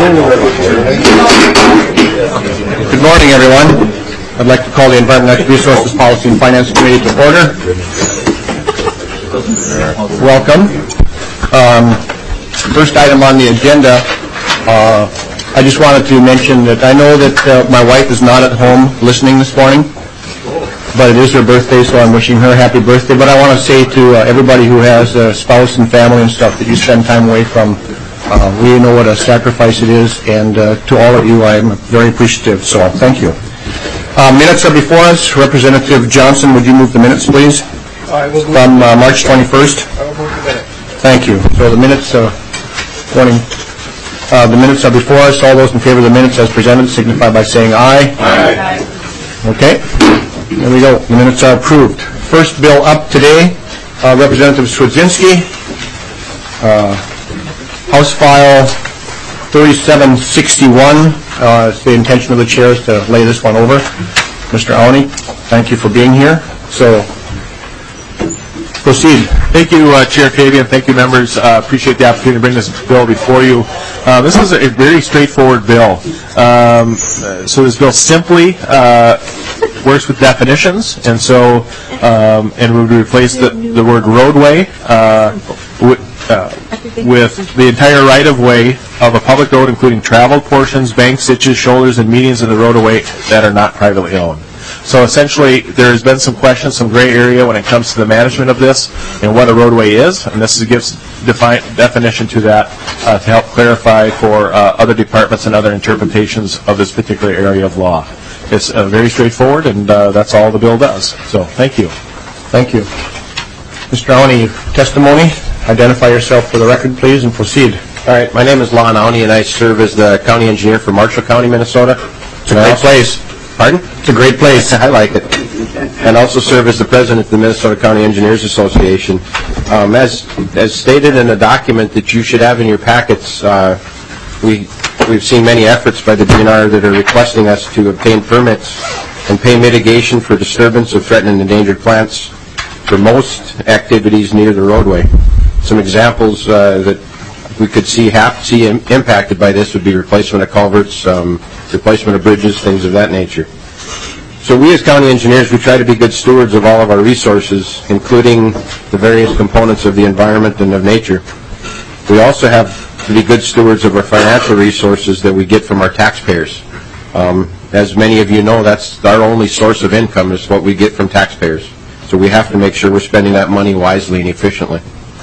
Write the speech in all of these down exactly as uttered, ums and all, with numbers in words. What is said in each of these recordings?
Good morning, everyone. I'd like to call the Environment, Natural Resources Policy and Finance Committee to order. Welcome. Um, first item on the agenda, uh, I just wanted to mention that I know that uh, my wife is not at home listening this morning, but it is her birthday, so I'm wishing her a happy birthday. But I want to say to uh, everybody who has a spouse and family and stuff that you spend time away from, uh, we know what a sacrifice it is, and uh, to all of you, I am very appreciative, so thank you. Uh, minutes are before us. Representative Johnson, would you move the minutes, please? I will move From uh, March twenty-first. I will move the minutes. Thank you. So the minutes, uh, morning. Uh, the minutes are before us. All those in favor of the minutes as presented signify by saying aye. Aye. Okay. There we go. The minutes are approved. First bill up today, uh, Representative Swedzinski, uh, House File thirty-seven sixty-one. Uh, it's the intention of the chair is to lay this one over. Mister Aouni, thank you for being here. So, proceed. Thank you, uh, Chair Fabian. Thank you, members. Uh, appreciate the opportunity to bring this bill before you. Uh, this is a very straightforward bill. Um, so this bill simply uh, works with definitions, and so um, and we would replace the, the word roadway uh, with, uh, with the entire right-of-way of a public road, including traveled portions, banks, ditches, shoulders, and medians of the road-of-way that are not privately owned. So essentially, there's been some questions, some gray area when it comes to the management of this and what a roadway is, and this gives define, definition to that uh, to help clarify for uh, other departments and other interpretations of this particular area of law. It's uh, very straightforward, and uh, that's all the bill does. So thank you. Thank you. Mister Aouni, testimony. Identify yourself for the record, please, and proceed. All right. My name is Lon Aouni, and I serve as the county engineer for Marshall County, Minnesota. It's a great place. Pardon? It's a great place. I like it. And also serve as the president of the Minnesota County Engineers Association. Um, as as stated in a document that you should have in your packets, uh, we we've seen many efforts by the D N R that are requesting us to obtain permits and pay mitigation for disturbance of threatened and endangered plants for most activities near the roadway. Some examples uh, that we could see have see im- impacted by this would be replacement of culverts, um, replacement of bridges, things of that nature. So we as county engineers, we try to be good stewards of all of our resources, including the various components of the environment and of nature. We also have to be good stewards of our financial resources that we get from our taxpayers. Um, as many of you know, that's our only source of income is what we get from taxpayers. So we have to make sure we're spending that money wisely and efficiently.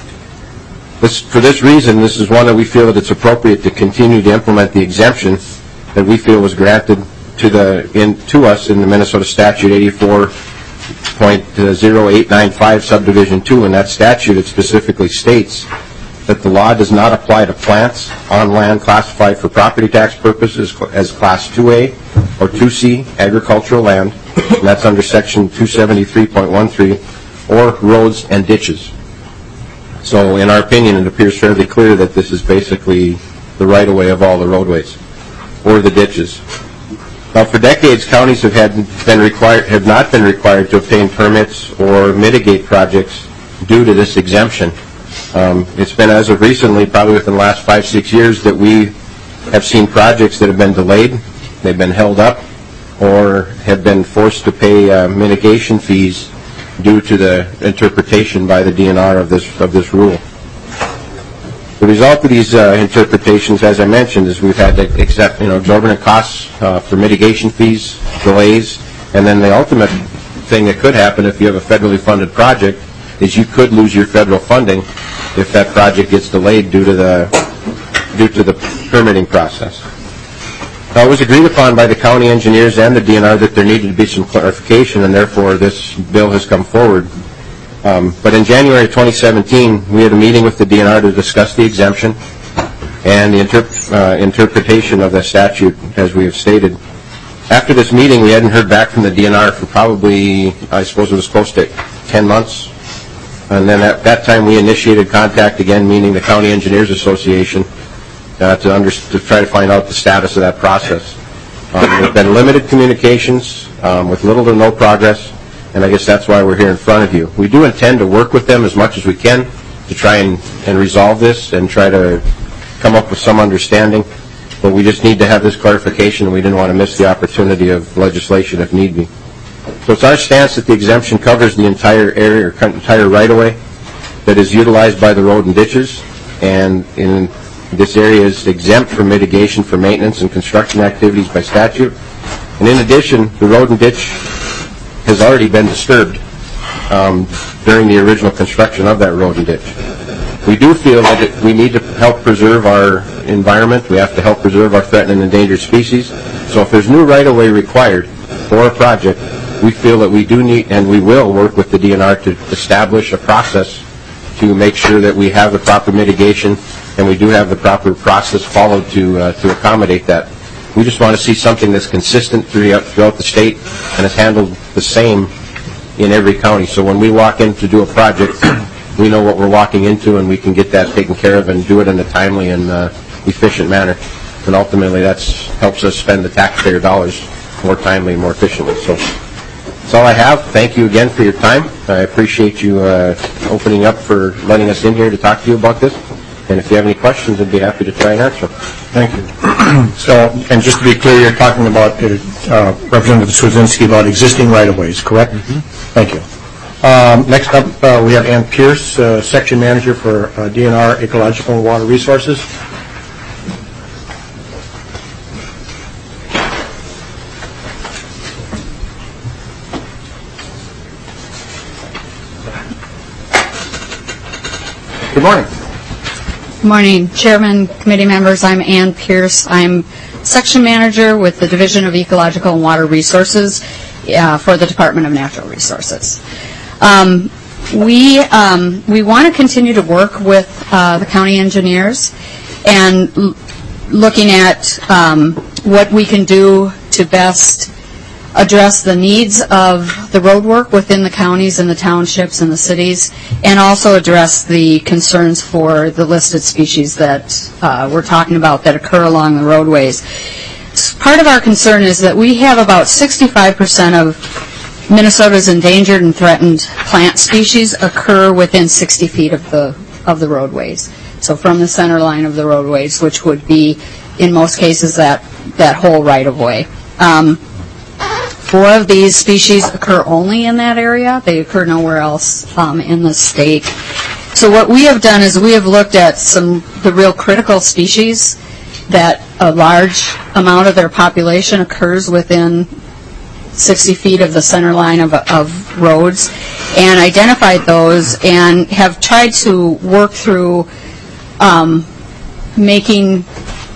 This, for this reason, this is one that we feel that it's appropriate to continue to implement the exemption that we feel was granted to the in to us in the Minnesota Statute eighty-four point oh eight nine five subdivision two. In that statute, it specifically states that the law does not apply to plants on land classified for property tax purposes as Class two A or two C agricultural land, and that's under Section two seventy-three point one three, or roads and ditches. So in our opinion, it appears fairly clear that this is basically the right-of-way of all the roadways or the ditches. Now, for decades, counties have had been required have not been required to obtain permits or mitigate projects due to this exemption. Um, it's been as of recently, probably within the last five, six years, that we have seen projects that have been delayed, they've been held up, or have been forced to pay uh, mitigation fees due to the interpretation by the D N R of this of this rule. The result of these uh, interpretations, as I mentioned, is we've had to accept, you know, exorbitant costs uh, for mitigation fees, delays, and then the ultimate thing that could happen if you have a federally funded project is you could lose your federal funding if that project gets delayed due to the due to the permitting process. Now, it was agreed upon by the county engineers and the D N R that there needed to be some clarification, and therefore this bill has come forward. Um, but in January twenty seventeen, we had a meeting with the D N R to discuss the exemption and the interp- uh, interpretation of the statute, as we have stated. After this meeting, we hadn't heard back from the D N R for probably, I suppose it was close to ten months. And then at that time, we initiated contact again, meaning the County Engineers Association, uh, to, under- to try to find out the status of that process. Um, there have been limited communications um, with little to no progress, and I guess that's why we're here in front of you. We do intend to work with them as much as we can to try and, and resolve this and try to come up with some understanding. but we just need to have this clarification, and we didn't want to miss the opportunity of legislation if need be. So it's our stance that the exemption covers the entire area, or entire right-of-way that is utilized by the road and ditches, and in this area is exempt from mitigation for maintenance and construction activities by statute. And in addition, the road and ditch has already been disturbed um, during the original construction of that road and ditch. We do feel that it, we need to help preserve our environment. We have to help preserve our threatened and endangered species. So if there's new right-of-way required for a project, we feel that we do need, and we will work with the D N R to establish a process to make sure that we have the proper mitigation and we do have the proper process followed to uh, to accommodate that. We just want to see something that's consistent throughout, throughout the state and is handled the same in every county. So when we walk in to do a project, we know what we're walking into, and we can get that taken care of and do it in a timely and uh, efficient manner. And ultimately, that helps us spend the taxpayer dollars more timely and more efficiently. So that's all I have. Thank you again for your time. I appreciate you uh, opening up for letting us in here to talk to you about this. And if you have any questions, I'd be happy to try and answer. Thank you. So, and just to be clear, you're talking about, uh, Representative Swedzinski, about existing right-of-ways, correct? Mm-hmm. Thank you. Um, next up, uh, we have Ann Pierce, uh, Section Manager for uh, D N R Ecological and Water Resources. Good morning. Good morning, Chairman, committee members. I'm Ann Pierce. I'm Section Manager with the Division of Ecological and Water Resources uh, for the Department of Natural Resources. Um, we um, we want to continue to work with uh, the county engineers and l- looking at um, what we can do to best address the needs of the road work within the counties and the townships and the cities, and also address the concerns for the listed species that uh, we're talking about that occur along the roadways. Part of our concern is that we have about sixty-five percent of Minnesota's endangered and threatened plant species occur within sixty feet of the of the roadways. So from the center line of the roadways, which would be, in most cases, that, that whole right-of-way. Um, Four of these species occur only in that area. They occur nowhere else um, in the state. So what we have done is we have looked at some the real critical species that a large amount of their population occurs within sixty feet of the center line of, of roads, and identified those and have tried to work through um, making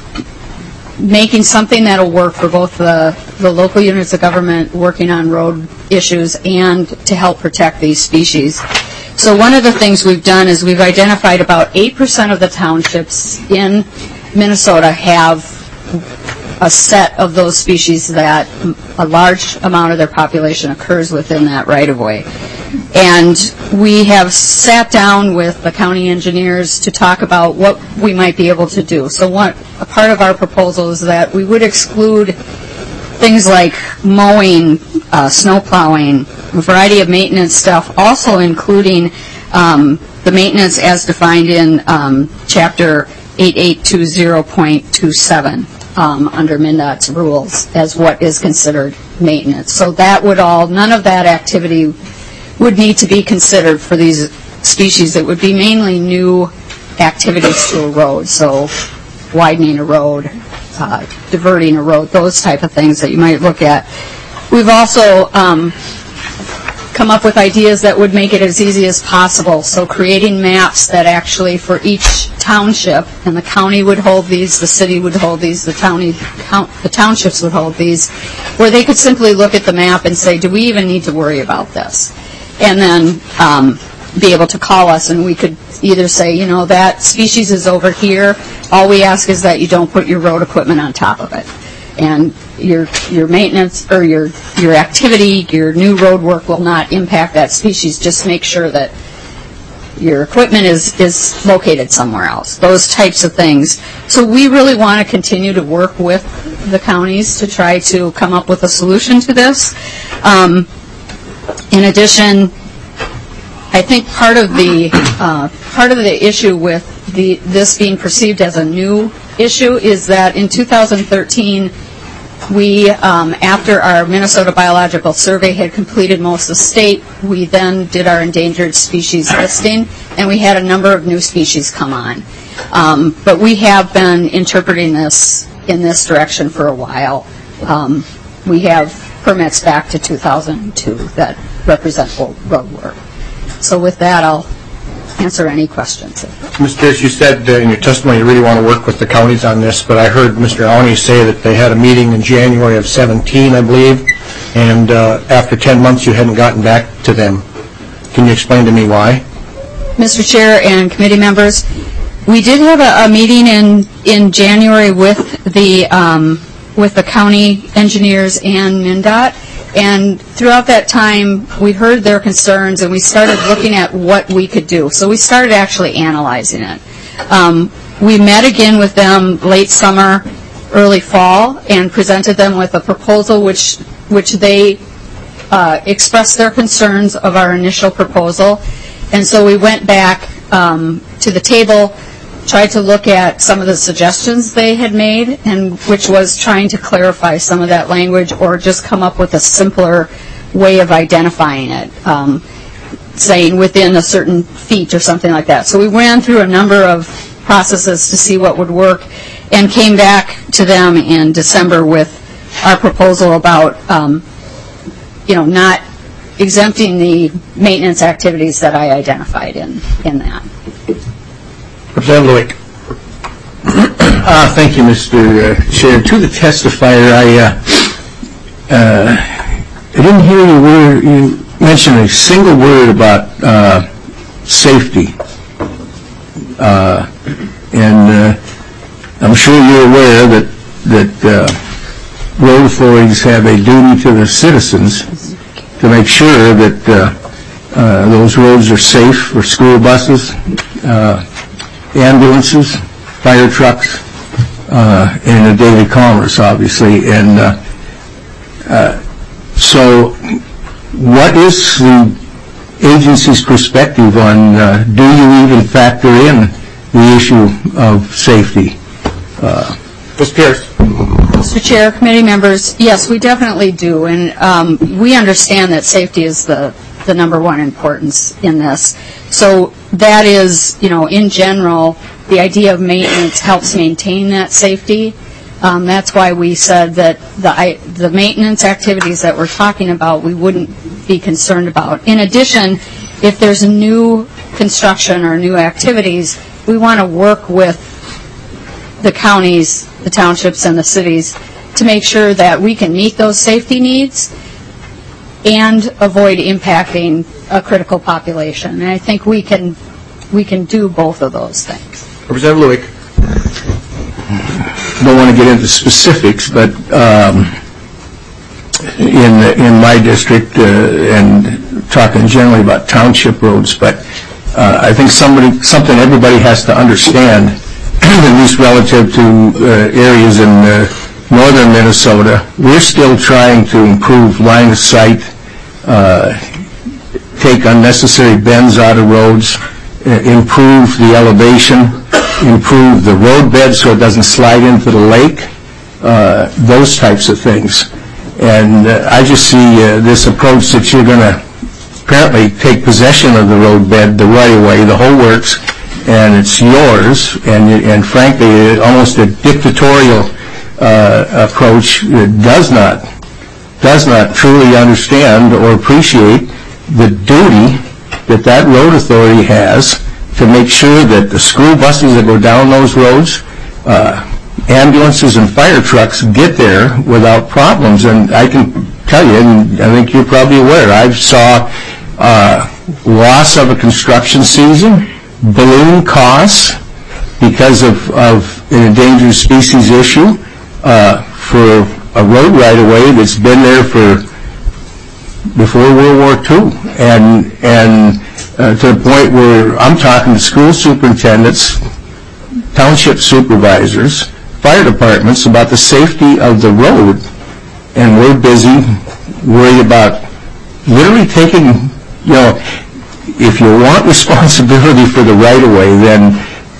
making something that will work for both the, the local units of government working on road issues and to help protect these species. So one of the things we've done is we've identified about eight percent of the townships in Minnesota have a set of those species that a large amount of their population occurs within that right-of-way. And we have sat down with the county engineers to talk about what we might be able to do. So one, a part of our proposal is that we would exclude things like mowing, uh, snow plowing, a variety of maintenance stuff, also including um, the maintenance as defined in um, Chapter eighty-eight twenty point two seven um, under MnDOT's rules as what is considered maintenance. So that would all, none of that activity would need to be considered for these species. It would be mainly new activities to a road, so widening a road, uh, diverting a road, those type of things that you might look at. We've also um, come up with ideas that would make it as easy as possible, so creating maps that actually for each township, and the county would hold these, the city would hold these, the county, count, the townships would hold these, where they could simply look at the map and say, do we even need to worry about this? And then um, be able to call us, and we could either say, you know, that species is over here. All we ask is that you don't put your road equipment on top of it. And your your maintenance or your your activity, your new road work will not impact that species. Just make sure that your equipment is, is located somewhere else. Those types of things. So we really want to continue to work with the counties to try to come up with a solution to this. Um, In addition, I think part of the uh, part of the issue with the this being perceived as a new issue is that in two thousand thirteen, we, um, after our Minnesota Biological Survey had completed most of the state, we then did our endangered species listing, and we had a number of new species come on. Um, but we have been interpreting this in this direction for a while. Um, we have permits back to two thousand two that represent road work. So with that, I'll answer any questions. Mister Pierce, you said uh, in your testimony you really want to work with the counties on this, but I heard Mister Awney say that they had a meeting in January of seventeen, I believe, and uh, after ten months you hadn't gotten back to them. Can you explain to me why? Mister Chair and committee members, we did have a, a meeting in, in January with the, um, with the county engineers and MnDOT. And throughout that time, we heard their concerns, and we started looking at what we could do. So we started actually analyzing it. Um, we met again with them late summer, early fall, and presented them with a proposal which which they uh, expressed their concerns of our initial proposal. And so we went back um, to the table, tried to look at some of the suggestions they had made, and which was trying to clarify some of that language or just come up with a simpler way of identifying it, um, saying within a certain feet or something like that. So we ran through a number of processes to see what would work and came back to them in December with our proposal about, um, you know, not exempting the maintenance activities that I identified in, in that. Representative Lewick. Uh, thank you, Mister Uh, Chair. To the testifier, I, uh, uh, I didn't hear you, word, you mention a single word about uh, safety. Uh, and uh, I'm sure you're aware that, that uh, road authorities have a duty to their citizens to make sure that uh, uh, those roads are safe for school buses, uh, ambulances, fire trucks, uh, and a daily commerce, obviously. And uh, uh, so what is the agency's perspective on uh, do you even factor in the issue of safety? Uh, Miz Pierce. Mister Chair, committee members, yes, we definitely do. And um, we understand that safety is the, the number one importance in this. So that is, you know, in general, the idea of maintenance helps maintain that safety. Um, that's why we said that the, I, the maintenance activities that we're talking about, we wouldn't be concerned about. In addition, if there's new construction or new activities, we want to work with the counties, the townships, and the cities to make sure that we can meet those safety needs and avoid impacting a critical population. And I think we can we can do both of those things. Representative Lewick. I don't want to get into specifics, but um, in in my district, uh, and talking generally about township roads, but uh, I think somebody something everybody has to understand, at least relative to uh, areas in uh, northern Minnesota, we're still trying to improve line of sight, uh, take unnecessary bends out of roads, uh, improve the elevation, improve the road bed so it doesn't slide into the lake, uh, those types of things. And uh, I just see uh, this approach that you're going to apparently take possession of the road bed, the right-of-way, the whole works, and it's yours, and, and frankly, almost a dictatorial uh, approach that does not, does not truly understand or appreciate the duty that that road authority has to make sure that the school buses that go down those roads, uh, ambulances and fire trucks get there without problems. And I can tell you, and I think you're probably aware, I saw uh, loss of a construction season, balloon costs because of, of an endangered species issue uh, for a road right-of-way that's been there for before World War Two, and and uh, to the point where I'm talking to school superintendents, township supervisors, fire departments about the safety of the road, and we're busy worried about literally taking, you know, if you want responsibility for the right-of-way, then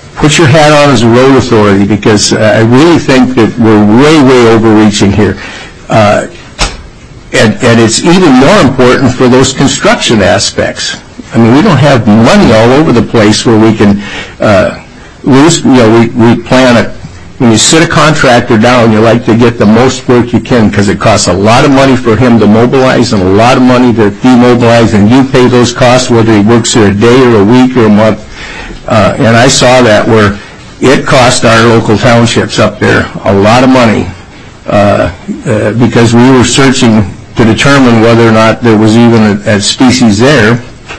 put your hat on as a road authority, because uh, I really think that we're way, way overreaching here. Uh, and, and it's even more important for those construction aspects. I mean, we don't have money all over the place where we can uh, lose, you know, we, we plan a, when you sit a contractor down, you like to get the most work you can, because it costs a lot of money for him to mobilize and a lot of money to demobilize, and you pay those costs whether he works there a day or a week or a month. Uh, and I saw that where it cost our local townships up there a lot of money uh, uh, because we were searching to determine whether or not there was even a, a species there.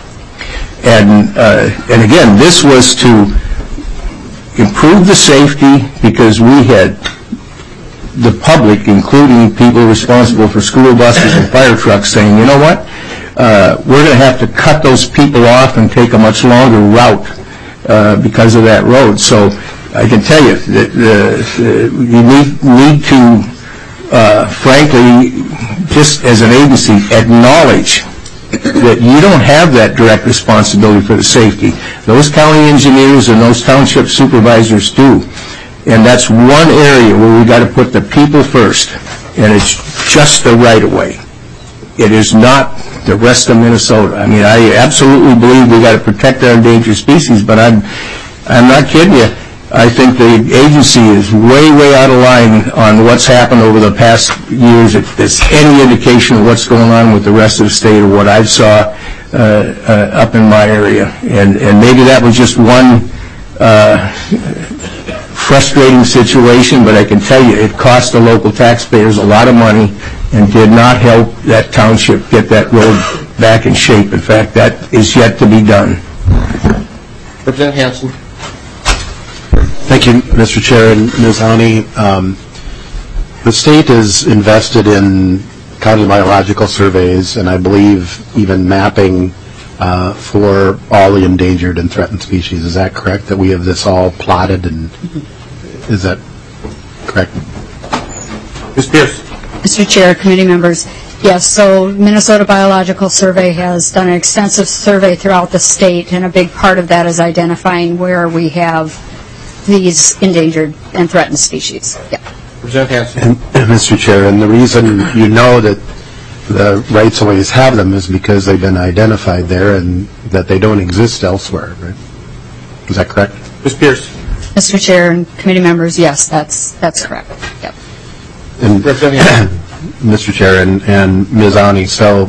And, uh, and again, this was to improve the safety, because we had the public, including people responsible for school buses and fire trucks, saying, you know what, uh, we're going to have to cut those people off and take a much longer route uh, because of that road. So I can tell you that uh, you need, need to, uh, frankly, just as an agency, acknowledge that you don't have that direct responsibility for the safety. Those county engineers and those township supervisors do. And that's one area where we got to put the people first. And it's just the right of way. It is not the rest of Minnesota. I mean, I absolutely believe we got to protect our endangered species, but I'm, I'm not kidding you. I think the agency is way, way out of line on what's happened over the past years. If there's any indication of what's going on with the rest of the state or what I saw uh, uh, up in my area. And, and maybe that was just one uh, frustrating situation, but I can tell you it cost the local taxpayers a lot of money and did not help that township get that road back in shape. In fact, that is yet to be done. Representative Hansen. Thank you, Mister Chair and Miz Honey. Um, the state is invested in county biological surveys, and I believe even mapping uh, for all the endangered and threatened species. Is that correct? That we have this all plotted, and is that correct? Miz Pierce. Mister Chair, committee members, yes, so Minnesota Biological Survey has done an extensive survey throughout the state, and a big part of that is identifying where we have these endangered and threatened species. Yeah. Representative Hansen. And, and Mister Chair, and the reason you know that the rights-of-ways have them is because they've been identified there and that they don't exist elsewhere, right? Is that correct? Miz Pierce. Mister Chair and committee members, yes, that's that's correct. Yep. And Mister Chair and, and Miz Ani, so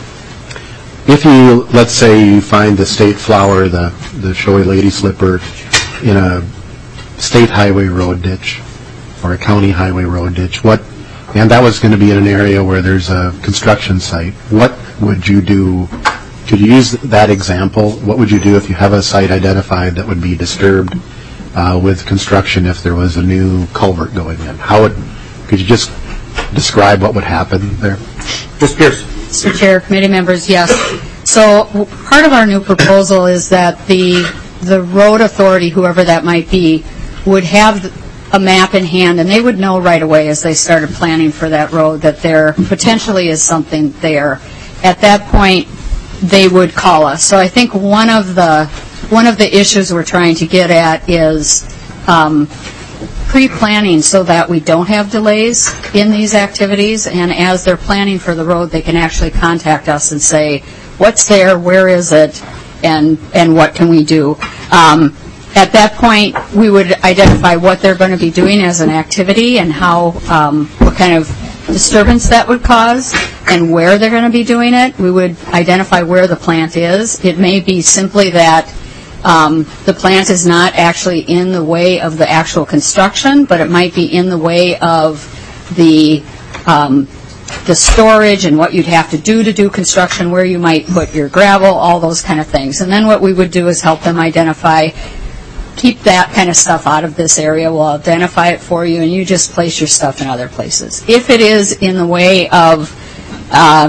if you, let's say you find the state flower, the, the showy lady slipper, in a state highway road ditch or a county highway road ditch, what, and that was going to be in an area where there's a construction site, what would you do? Could you use that example? What would you do if you have a site identified that would be disturbed uh, with construction if there was a new culvert going in? How would, could you just describe what would happen there? Miz Pierce. Mister Chair, committee members, yes. So part of our new proposal is that the the road authority, whoever that might be, would have a map in hand, and they would know right away as they started planning for that road that there potentially is something there. At that point, they would call us. So I think one of the one of the issues we're trying to get at is um, pre-planning so that we don't have delays in these activities, and as they're planning for the road, they can actually contact us and say, what's there, where is it, and and what can we do? Um, at that point, we would identify what they're going to be doing as an activity and how, um, what kind of disturbance that would cause and where they're going to be doing it. We would identify where the plant is. It may be simply that um, the plant is not actually in the way of the actual construction, but it might be in the way of the um, the storage and what you'd have to do to do construction, where you might put your gravel, all those kind of things. And then what we would do is help them identify, keep that kind of stuff out of this area. We'll identify it for you, and you just place your stuff in other places. If it is in the way of uh,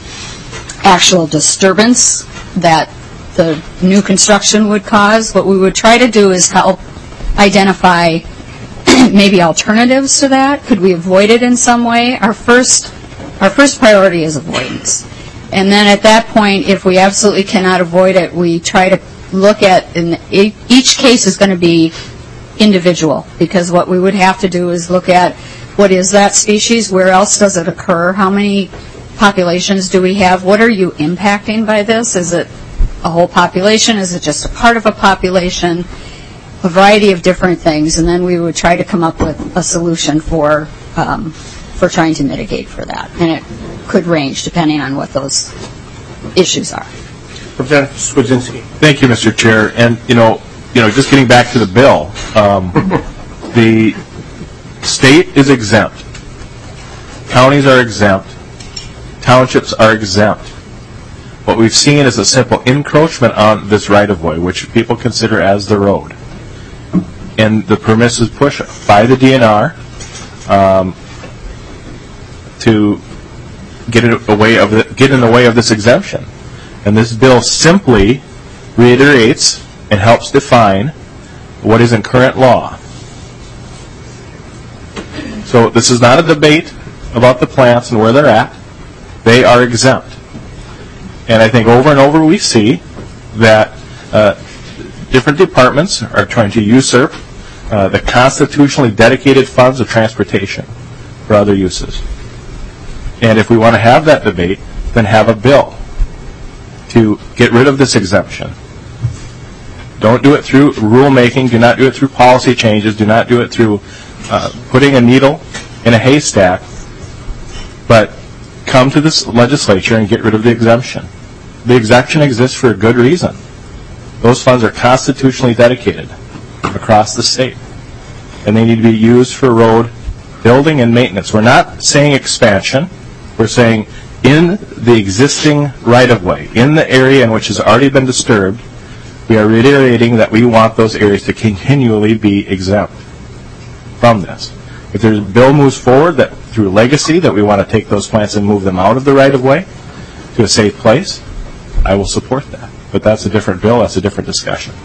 actual disturbance that the new construction would cause, what we would try to do is help identify maybe alternatives to that. Could we avoid it in some way? Our first Our first priority is avoidance. And then at that point, if we absolutely cannot avoid it, we try to look at, and e- each case is going to be individual, because what we would have to do is look at what is that species, where else does it occur, how many populations do we have, what are you impacting by this, is it a whole population, is it just a part of a population, a variety of different things, and then we would try to come up with a solution for um, for trying to mitigate for that, and it could range depending on what those issues are. Representative Swedzinski. Thank you, Mister Chair. And, you know, you know, just getting back to the bill, um, the state is exempt. Counties are exempt. Townships are exempt. What we've seen is a simple encroachment on this right-of-way, which people consider as the road. And the permissive push by the D N R um, to get it away of the, get in the way of this exemption. And this bill simply reiterates and helps define what is in current law. So this is not a debate about the plants and where they're at. They are exempt. And I think over and over we see that uh, different departments are trying to usurp uh, the constitutionally dedicated funds of transportation for other uses. And if we want to have that debate, then have a bill to get rid of this exemption. Don't do it through rulemaking. Do not do it through policy changes. Do not do it through uh, putting a needle in a haystack. But come to this legislature and get rid of the exemption. The exemption exists for a good reason. Those funds are constitutionally dedicated across the state, and they need to be used for road building and maintenance. We're not saying expansion. We're saying in the existing right-of-way, in the area in which has already been disturbed, we are reiterating that we want those areas to continually be exempt from this. If the bill moves forward that through legacy that we want to take those plants and move them out of the right-of-way to a safe place, I will support that. But that's a different bill. That's a different discussion.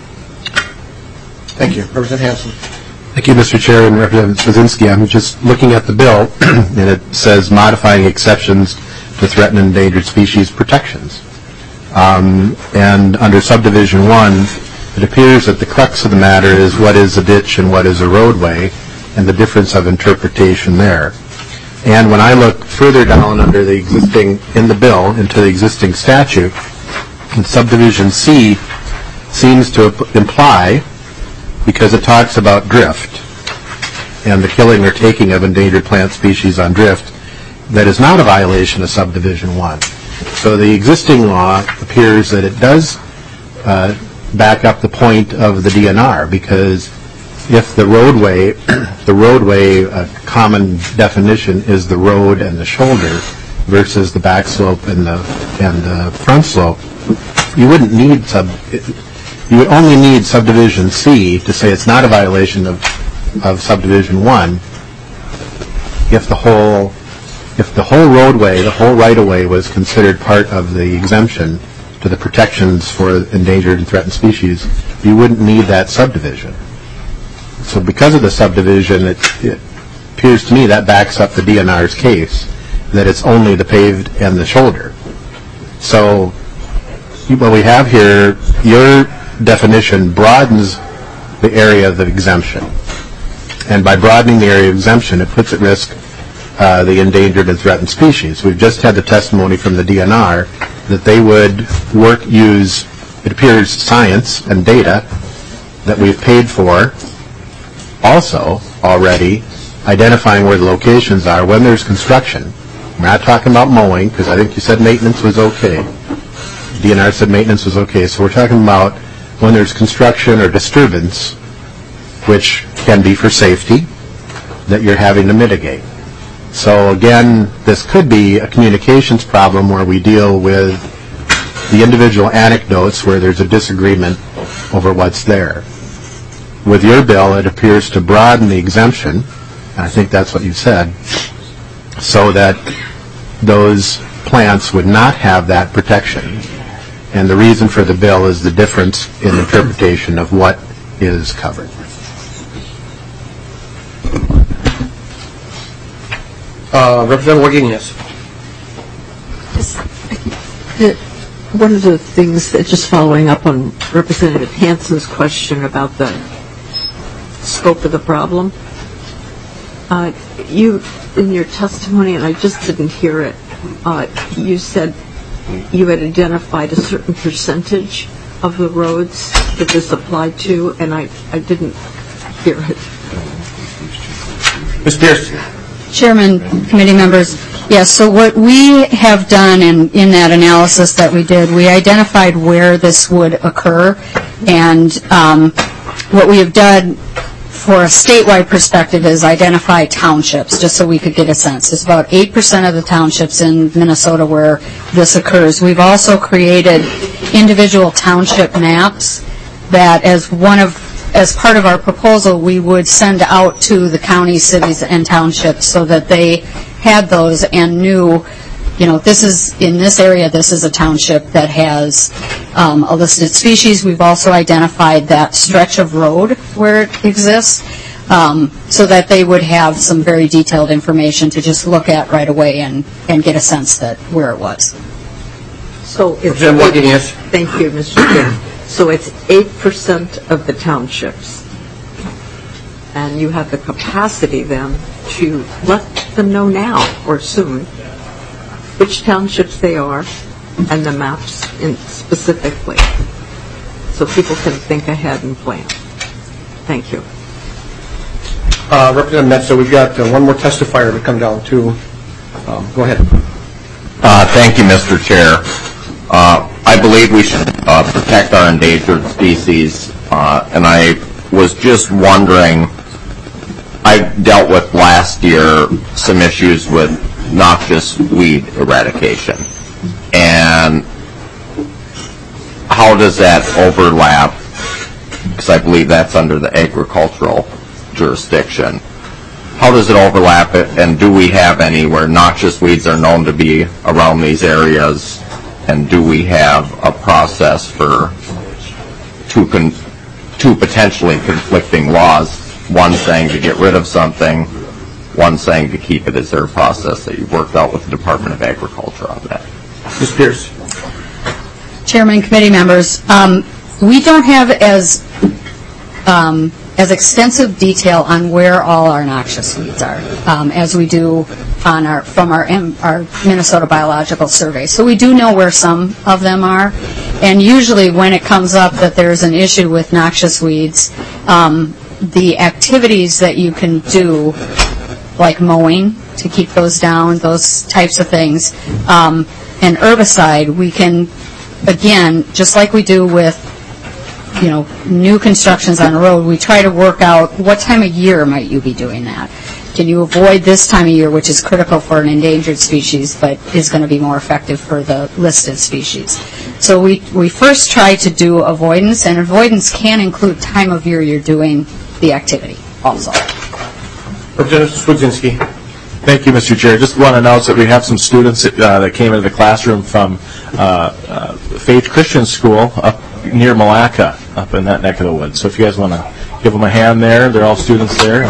Thank you. Representative Hansen. Thank you, Mister Chair, and Representative Swedzinski. I'm just looking at the bill, and it says modifying exceptions to threatened and endangered species protections. Um, and under subdivision one, it appears that the crux of the matter is what is a ditch and what is a roadway, and the difference of interpretation there. And when I look further down under the existing, in the bill, into the existing statute, in subdivision C seems to imply, because it talks about drift and the killing or taking of endangered plant species on drift, that is not a violation of subdivision one. So the existing law appears that it does uh, back up the point of the D N R, because if the roadway, the roadway uh, common definition is the road and the shoulder versus the back slope and the and the front slope, you wouldn't need sub. You would only need subdivision C to say it's not a violation of of subdivision one if the whole if the whole roadway, the whole right-of-way was considered part of the exemption to the protections for endangered and threatened species. You wouldn't need that subdivision. So because of the subdivision, it, it appears to me that backs up the D N R's case, that it's only the paved and the shoulder. So what we have here, your definition broadens the area of the exemption. And by broadening the area of exemption, it puts at risk uh, the endangered and threatened species. We've just had the testimony from the D N R that they would work, use, it appears, science and data that we've paid for, also already identifying where the locations are when there's construction. We're not talking about mowing, because I think you said maintenance was okay. D N R said maintenance was okay. So we're talking about when there's construction or disturbance, which can be for safety, that you're having to mitigate. So again, this could be a communications problem where we deal with the individual anecdotes where there's a disagreement over what's there. With your bill, it appears to broaden the exemption, and I think that's what you said, so that those plants would not have that protection. And the reason for the bill is the difference in interpretation of what is covered. Uh, Representative Wagenius. The, one of the things, that just following up on Representative Hansen's question about the scope of the problem, uh, you, in your testimony, and I just didn't hear it, uh, you said you had identified a certain percentage of the roads that this applied to, and I, I didn't hear it. Miz Pierce. Chairman, committee members, yes, so what we have done in, in that analysis that we did, we identified where this would occur, and um, what we have done for a statewide perspective is identify townships, just so we could get a sense. It's about eight percent of the townships in Minnesota where this occurs. We've also created individual township maps that, as one of as part of our proposal, we would send out to the counties, cities, and townships so that they had those and knew, you know, this is, in this area, this is a township that has um, a listed species. We've also identified that stretch of road where it exists, um, so that they would have some very detailed information to just look at right away and, and get a sense that where it was. So it's Representative Martinez. Thank you, Mister Chair. So it's eight percent of the townships. And you have the capacity then to let them know now or soon which townships they are and the maps in specifically, so people can think ahead and plan. Thank you. Uh, Representative Metsa, we've got uh, one more testifier to come down too. Um, go ahead. Uh, thank you, Mister Chair. Uh, I believe we should uh, protect our endangered species, uh, and I was just wondering, I dealt with last year some issues with noxious weed eradication, and how does that overlap, because I believe that's under the agricultural jurisdiction. How does it overlap, and do we have any where noxious weeds are known to be around these areas? And do we have a process for two, con two potentially conflicting laws, one saying to get rid of something, one saying to keep it? Is there a process that you've worked out with the Department of Agriculture on that? Miz Pierce. Chairman, committee members, um, we don't have as um, as extensive detail on where all our noxious weeds are um, as we do on our from our our Minnesota Biological Survey. So we do know where some of them are, and usually when it comes up that there's an issue with noxious weeds, um, the activities that you can do, like mowing to keep those down, those types of things, um, and herbicide, we can, again, just like we do with, you know, new constructions on a road, we try to work out what time of year might you be doing that. Can you avoid this time of year, which is critical for an endangered species, but is going to be more effective for the listed species? So we, we first try to do avoidance, and avoidance can include time of year you're doing the activity also. Representative Swedzinski. Thank you, Mister Chair. Just want to announce that we have some students uh, that came into the classroom from uh, uh, Faith Christian School up near Malacca, up in that neck of the woods. So if you guys want to give them a hand there, they're all students there.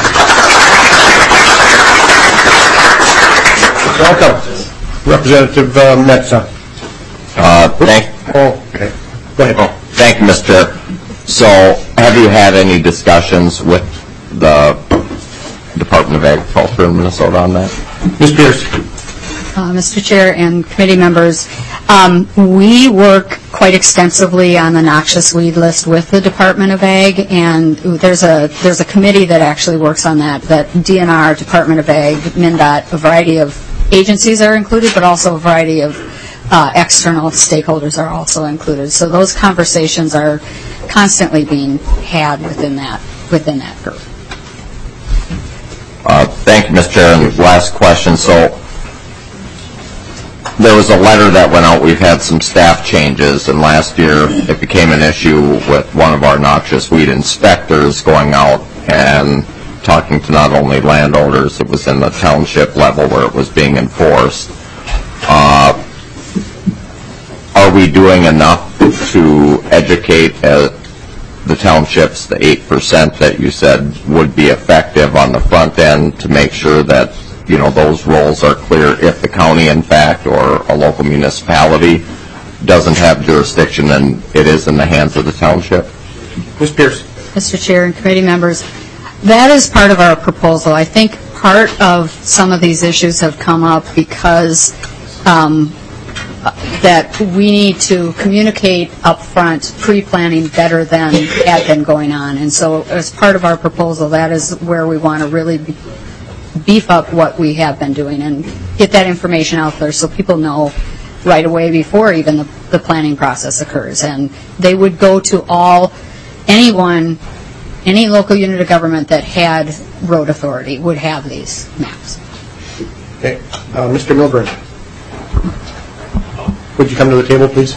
Welcome. Representative uh, Metsa. Uh, thank, Oh, okay. Go ahead. oh, thank you, Mister Chair. So have you had any discussions with the Department of Agriculture in Minnesota on that? Miz Pierce. Uh, Mister Chair and committee members, um, we work quite extensively on the noxious weed list with the Department of Ag, and there's a there's a committee that actually works on that. That D N R, Department of Ag, MnDOT, a variety of agencies are included, but also a variety of uh, external stakeholders are also included. So those conversations are constantly being had within that within that group. Uh, thank you, Mister Chair. And last question. So there was a letter that went out. We've had some staff changes, and last year it became an issue with one of our noxious weed inspectors going out and talking to not only landowners, it was in the township level where it was being enforced. Uh, are we doing enough to educate uh, the townships, the eight percent that you said would be effective on the front end, to make sure that, you know, those roles are clear if the county, in fact, or a local municipality doesn't have jurisdiction and it is in the hands of the township? Miz Pierce. Mister Chair and committee members, that is part of our proposal. I think part of some of these issues have come up because um, that we need to communicate up front pre-planning better than had been going on. And so as part of our proposal, that is where we want to really be, beef up what we have been doing and get that information out there so people know right away before even the, the planning process occurs. And they would go to all, anyone, any local unit of government that had road authority would have these maps. Okay. Uh, Mister Milburn. Would you come to the table, please?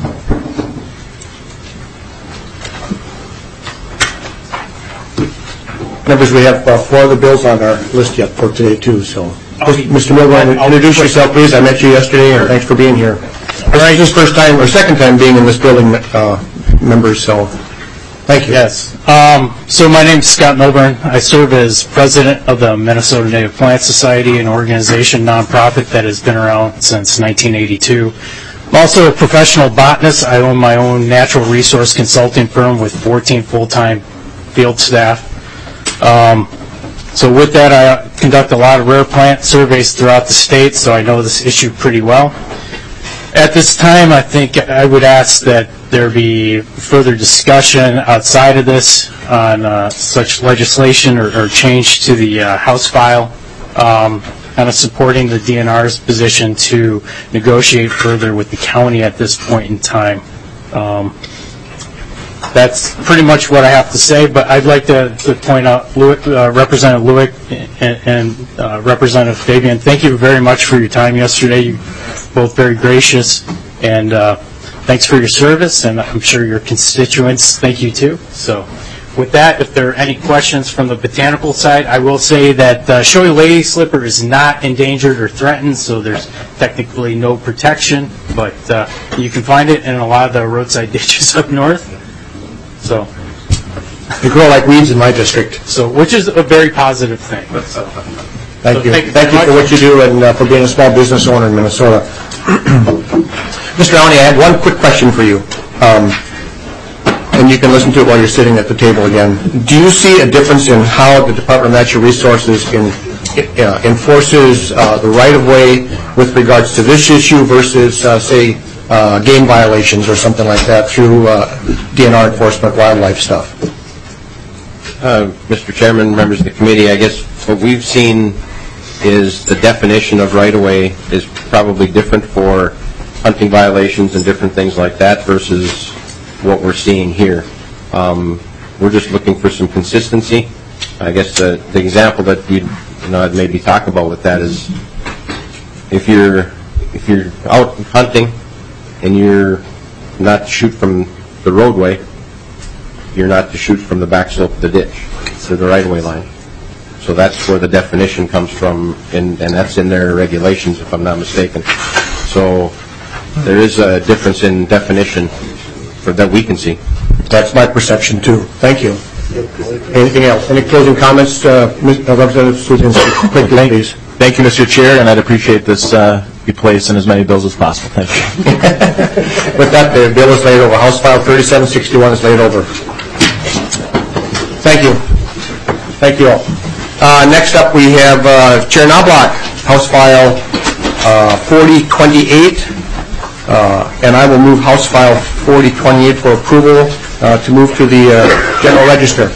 Members, we have uh, four other bills on our list yet for today, too. So, Mister Milburn, introduce yourself, please. I met you yesterday, and thanks for being here. This is first time or second time being in this building, uh, members. So, thank you. Yes. Um, so my name is Scott Milburn. I serve as president of the Minnesota Native Plant Society, an organization, nonprofit that has been around since nineteen eighty-two. I'm also a professional botanist. I own my own natural resource consulting firm with fourteen full-time field staff. Um, so with that, I conduct a lot of rare plant surveys throughout the state, so I know this issue pretty well. At this time, I think I would ask that there be further discussion outside of this on uh, such legislation or, or change to the uh, House file, um, kind of supporting the D N R's position to negotiate further with the county at this point in time. Um, that's pretty much what I have to say, but I'd like to, to point out Lewick, uh, Representative Lewick and, and uh, Representative Fabian, thank you very much for your time yesterday. You're both very gracious, and uh, thanks for your service, and I'm sure your constituents thank you too. So with that, if there are any questions from the botanical side, I will say that uh, showy lady slipper is not endangered or threatened, so there's technically no protection, but uh, you can find it in a lot of the roadside ditches up north. So they grow like weeds in my district. So, which is a very positive thing. So, thank so you. Thank you, thank you for what you do and uh, for being a small business owner in Minnesota. Mister Downey, I had one quick question for you. Um, and you can listen to it while you're sitting at the table again. Do you see a difference in how the Department of Natural Resources in, uh, enforces uh, the right-of-way with regards to this issue versus, uh, say, uh, game violations or something like that through uh, D N R enforcement, wildlife stuff? Uh, Mister Chairman, members of the committee, I guess what we've seen is the definition of right-of-way is probably different for hunting violations and different things like that versus what we're seeing here. Um, we're just looking for some consistency. I guess the, the example that we, you know, I'd maybe talk about with that is if you're if you're out hunting and you're not to shoot from the roadway, you're not to shoot from the back slope of the ditch to the right-of-way line. So that's where the definition comes from, and, and that's in their regulations, if I'm not mistaken. So there is a difference in definition for, that we can see. That's my perception, too. Thank you. Anything else? Any closing comments, uh, Representative Susan? Quickly, please. Thank you, Mister Chair, and I'd appreciate this uh, be placed in as many bills as possible. Thank you. With that, the bill is laid over. House File thirty-seven sixty-one is laid over. Thank you. Thank you all. Uh, next up, we have uh, Chair Knobloch, House File uh, forty twenty-eight, uh, and I will move House File forty twenty-eight for approval uh, to move to the uh, General Register.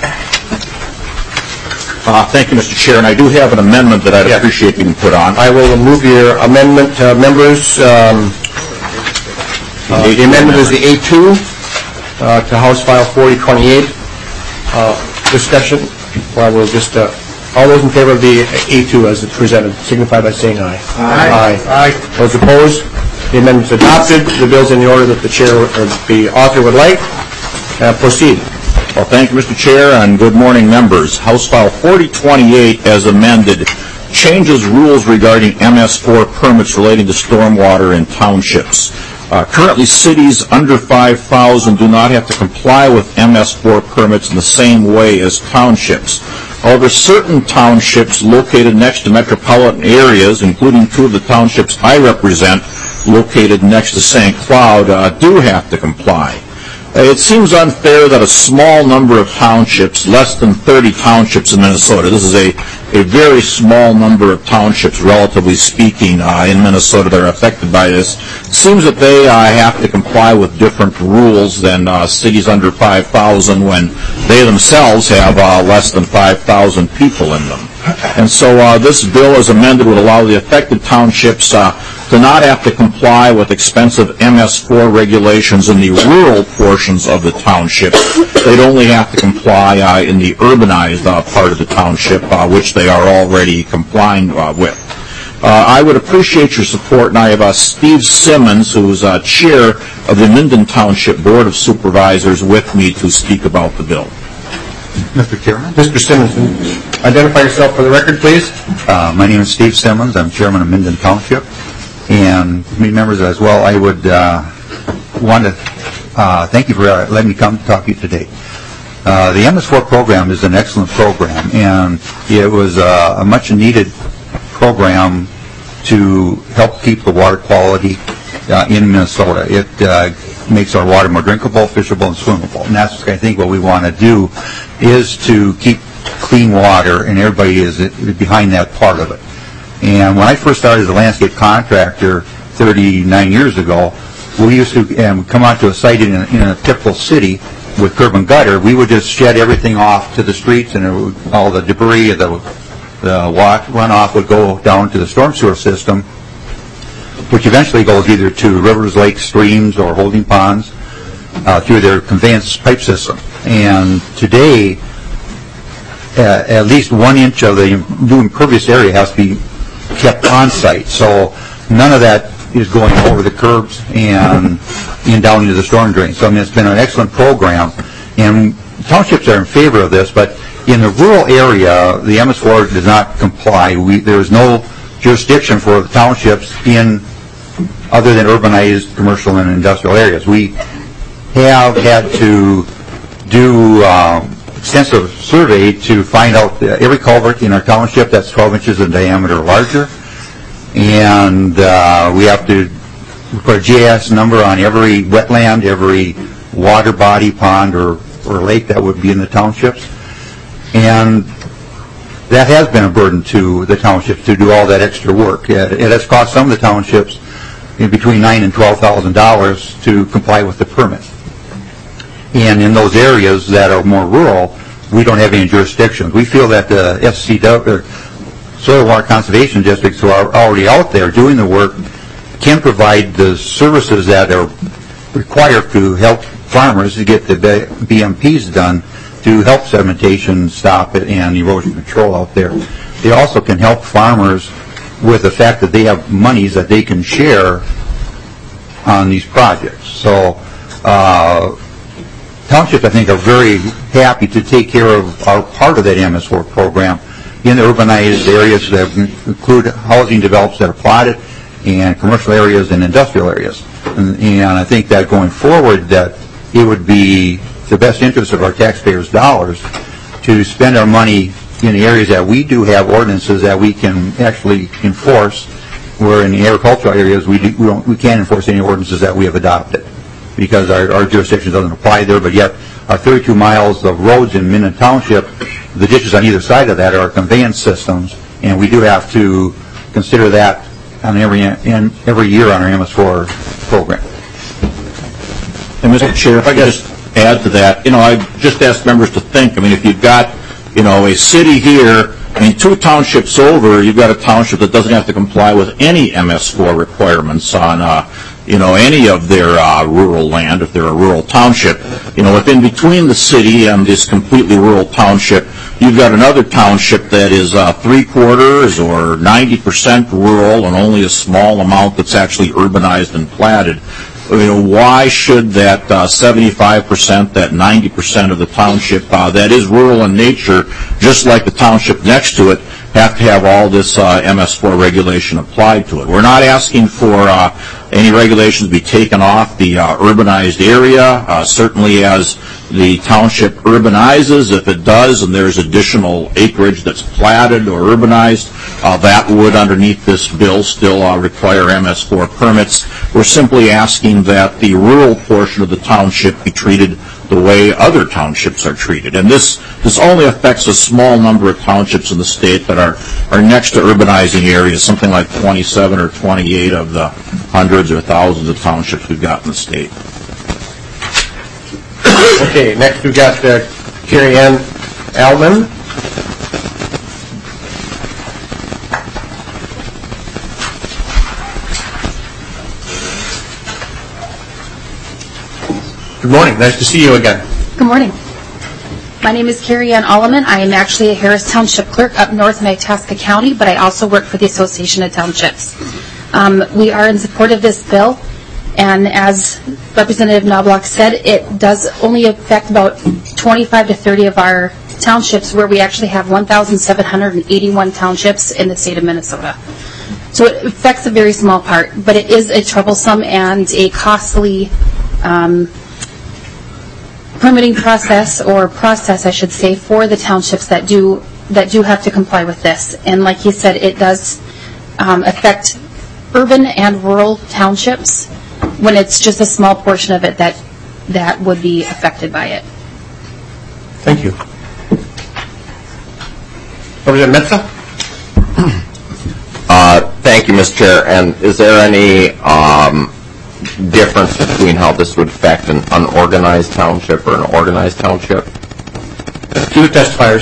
Uh, thank you, Mister Chair, and I do have an amendment that I'd yeah. appreciate being put on. I will move your amendment, uh, members. Um, uh, the amendment is the A two uh, to House File forty twenty-eight. Uh, discussion. Well, we'll just, uh, all those in favor of the A two as it's presented, signify by saying aye. Aye. Aye. Aye. Those opposed? The amendment is adopted. The bill's in the order that the chair or the author would like. Uh, proceed. Well, thank you, Mister Chair, and good morning, members. House File forty twenty-eight, as amended, changes rules regarding M S four permits relating to stormwater in townships. Uh, currently, cities under five thousand do not have to comply with M S four permits in the same way as townships. However, certain townships located next to metropolitan areas, including two of the townships I represent, located next to Saint Cloud uh, do have to comply. It seems unfair that a small number of townships, less than thirty townships in Minnesota, this is a, a very small number of townships, relatively speaking, uh, in Minnesota that are affected by this, seems that they uh, have to comply with different rules than uh, cities under five thousand when they themselves have uh, less than five thousand people in them. And so uh, this bill, as amended, would allow the affected townships uh, to not have to comply with expensive M S four regulations in the rural portions of the township. They'd only have to comply uh, in the urbanized uh, part of the township, uh, which they are already complying uh, with. Uh, I would appreciate your support, and I have uh, Steve Simmons, who is uh, chair of the Minden Township Board of Supervisors, with me to speak about the bill. Mister Chairman? Mister Simmons, identify yourself for the record, please. Uh, my name is Steve Simmons. I'm chairman of Minden Township. And committee members as well, I would uh, want to uh, thank you for uh, letting me come talk to you today. Uh, the M S four program is an excellent program, and it was uh, a much-needed program to help keep the water quality uh, in Minnesota. It uh, makes our water more drinkable, fishable, and swimmable. And that's, I think, what we want to do is to keep clean water, and everybody is behind that part of it. And when I first started as a landscape contractor thirty-nine years ago, we used to um, come out to a site in a, in a typical city with curb and gutter. We would just shed everything off to the streets, and it would, all the debris, the, the water runoff would go down to the storm sewer system, which eventually goes either to rivers, lakes, streams, or holding ponds uh, through their conveyance pipe system. And today, uh, at least one inch of the new impervious area has to be kept on site, so none of that is going over the curbs and in down into the storm drain. So I mean, it's been an excellent program, and townships are in favor of this. But in the rural area, the M S four does not comply. We, there is no jurisdiction for the townships in other than urbanized commercial and industrial areas. We have had to do um, extensive survey to find out uh, every culvert in our township that's twelve inches in diameter or larger, and uh, we have to put a G I S number on every wetland, every water body, pond, or, or lake that would be in the townships. And that has been a burden to the townships to do all that extra work. It, it has cost some of the townships in between nine and twelve thousand dollars to comply with the permit. And in those areas that are more rural, we don't have any jurisdictions. We feel that the S C W, or Soil Water Conservation Districts, who are already out there doing the work, can provide the services that are required to help farmers to get the B M Ps done to help sedimentation stop it and erosion control out there. They also can help farmers with the fact that they have monies that they can share on these projects. So uh, townships, I think, are very happy to take care of our part of that M S four program in the urbanized areas that include housing developments that are plotted and commercial areas and industrial areas. And, and I think that going forward, that it would be the best interest of our taxpayers' dollars to spend our money in the areas that we do have ordinances that we can actually enforce, where in the agricultural areas we, do, we, don't, we can't enforce any ordinances that we have adopted because our, our jurisdiction doesn't apply there, but yet our thirty-two miles of roads in Minden Township, the ditches on either side of that are conveyance systems, and we do have to consider that on every in, every year on our M S four program. And Mister Chair, if I could just add to that, you know, I just asked members to think. I mean, if you've got, you know, a city here, I mean, two townships over, you've got a township that doesn't have to comply with any M S four requirements on, uh, you know, any of their uh, rural land, if they're a rural township. You know, if in between the city and this completely rural township, you've got another township that is uh, three-quarters or ninety percent rural and only a small amount that's actually urbanized and platted. You know, why should that uh, seventy-five percent, that ninety percent of the township uh, that is rural in nature, just like the township next to it, have to have all this uh, M S four regulation applied to it. We're not asking for uh, any regulations to be taken off the uh, urbanized area. Uh, certainly as the township urbanizes, if it does and there's additional acreage that's platted or urbanized, uh, that would, underneath this bill, still uh, require M S four permits. We're simply asking that the rural portion of the township be treated the way other townships are treated. And this this only affects a small number of townships in the state that are, are next to urbanizing areas, something like twenty-seven or twenty-eight of the hundreds or thousands of townships we've got in the state. Okay, next we've got uh, Carrie Ann Allman. Good morning. Nice to see you again. Good morning. My name is Carrie Ann Alleman. I am actually a Harris Township clerk up north in Itasca County, but I also work for the Association of Townships. Um, we are in support of this bill, and as Representative Knobloch said, it does only affect about twenty-five to thirty of our townships, where we actually have one thousand seven hundred eighty-one townships in the state of Minnesota. So it affects a very small part, but it is a troublesome and a costly um, permitting process, or process, I should say, for the townships that do that do have to comply with this. And like he said, it does um, affect urban and rural townships when it's just a small portion of it that that would be affected by it. Thank you. Representative Metza? Uh, thank you, Mister Chair. And is there any um, difference between how this would affect an unorganized township or an organized township? To the testifiers.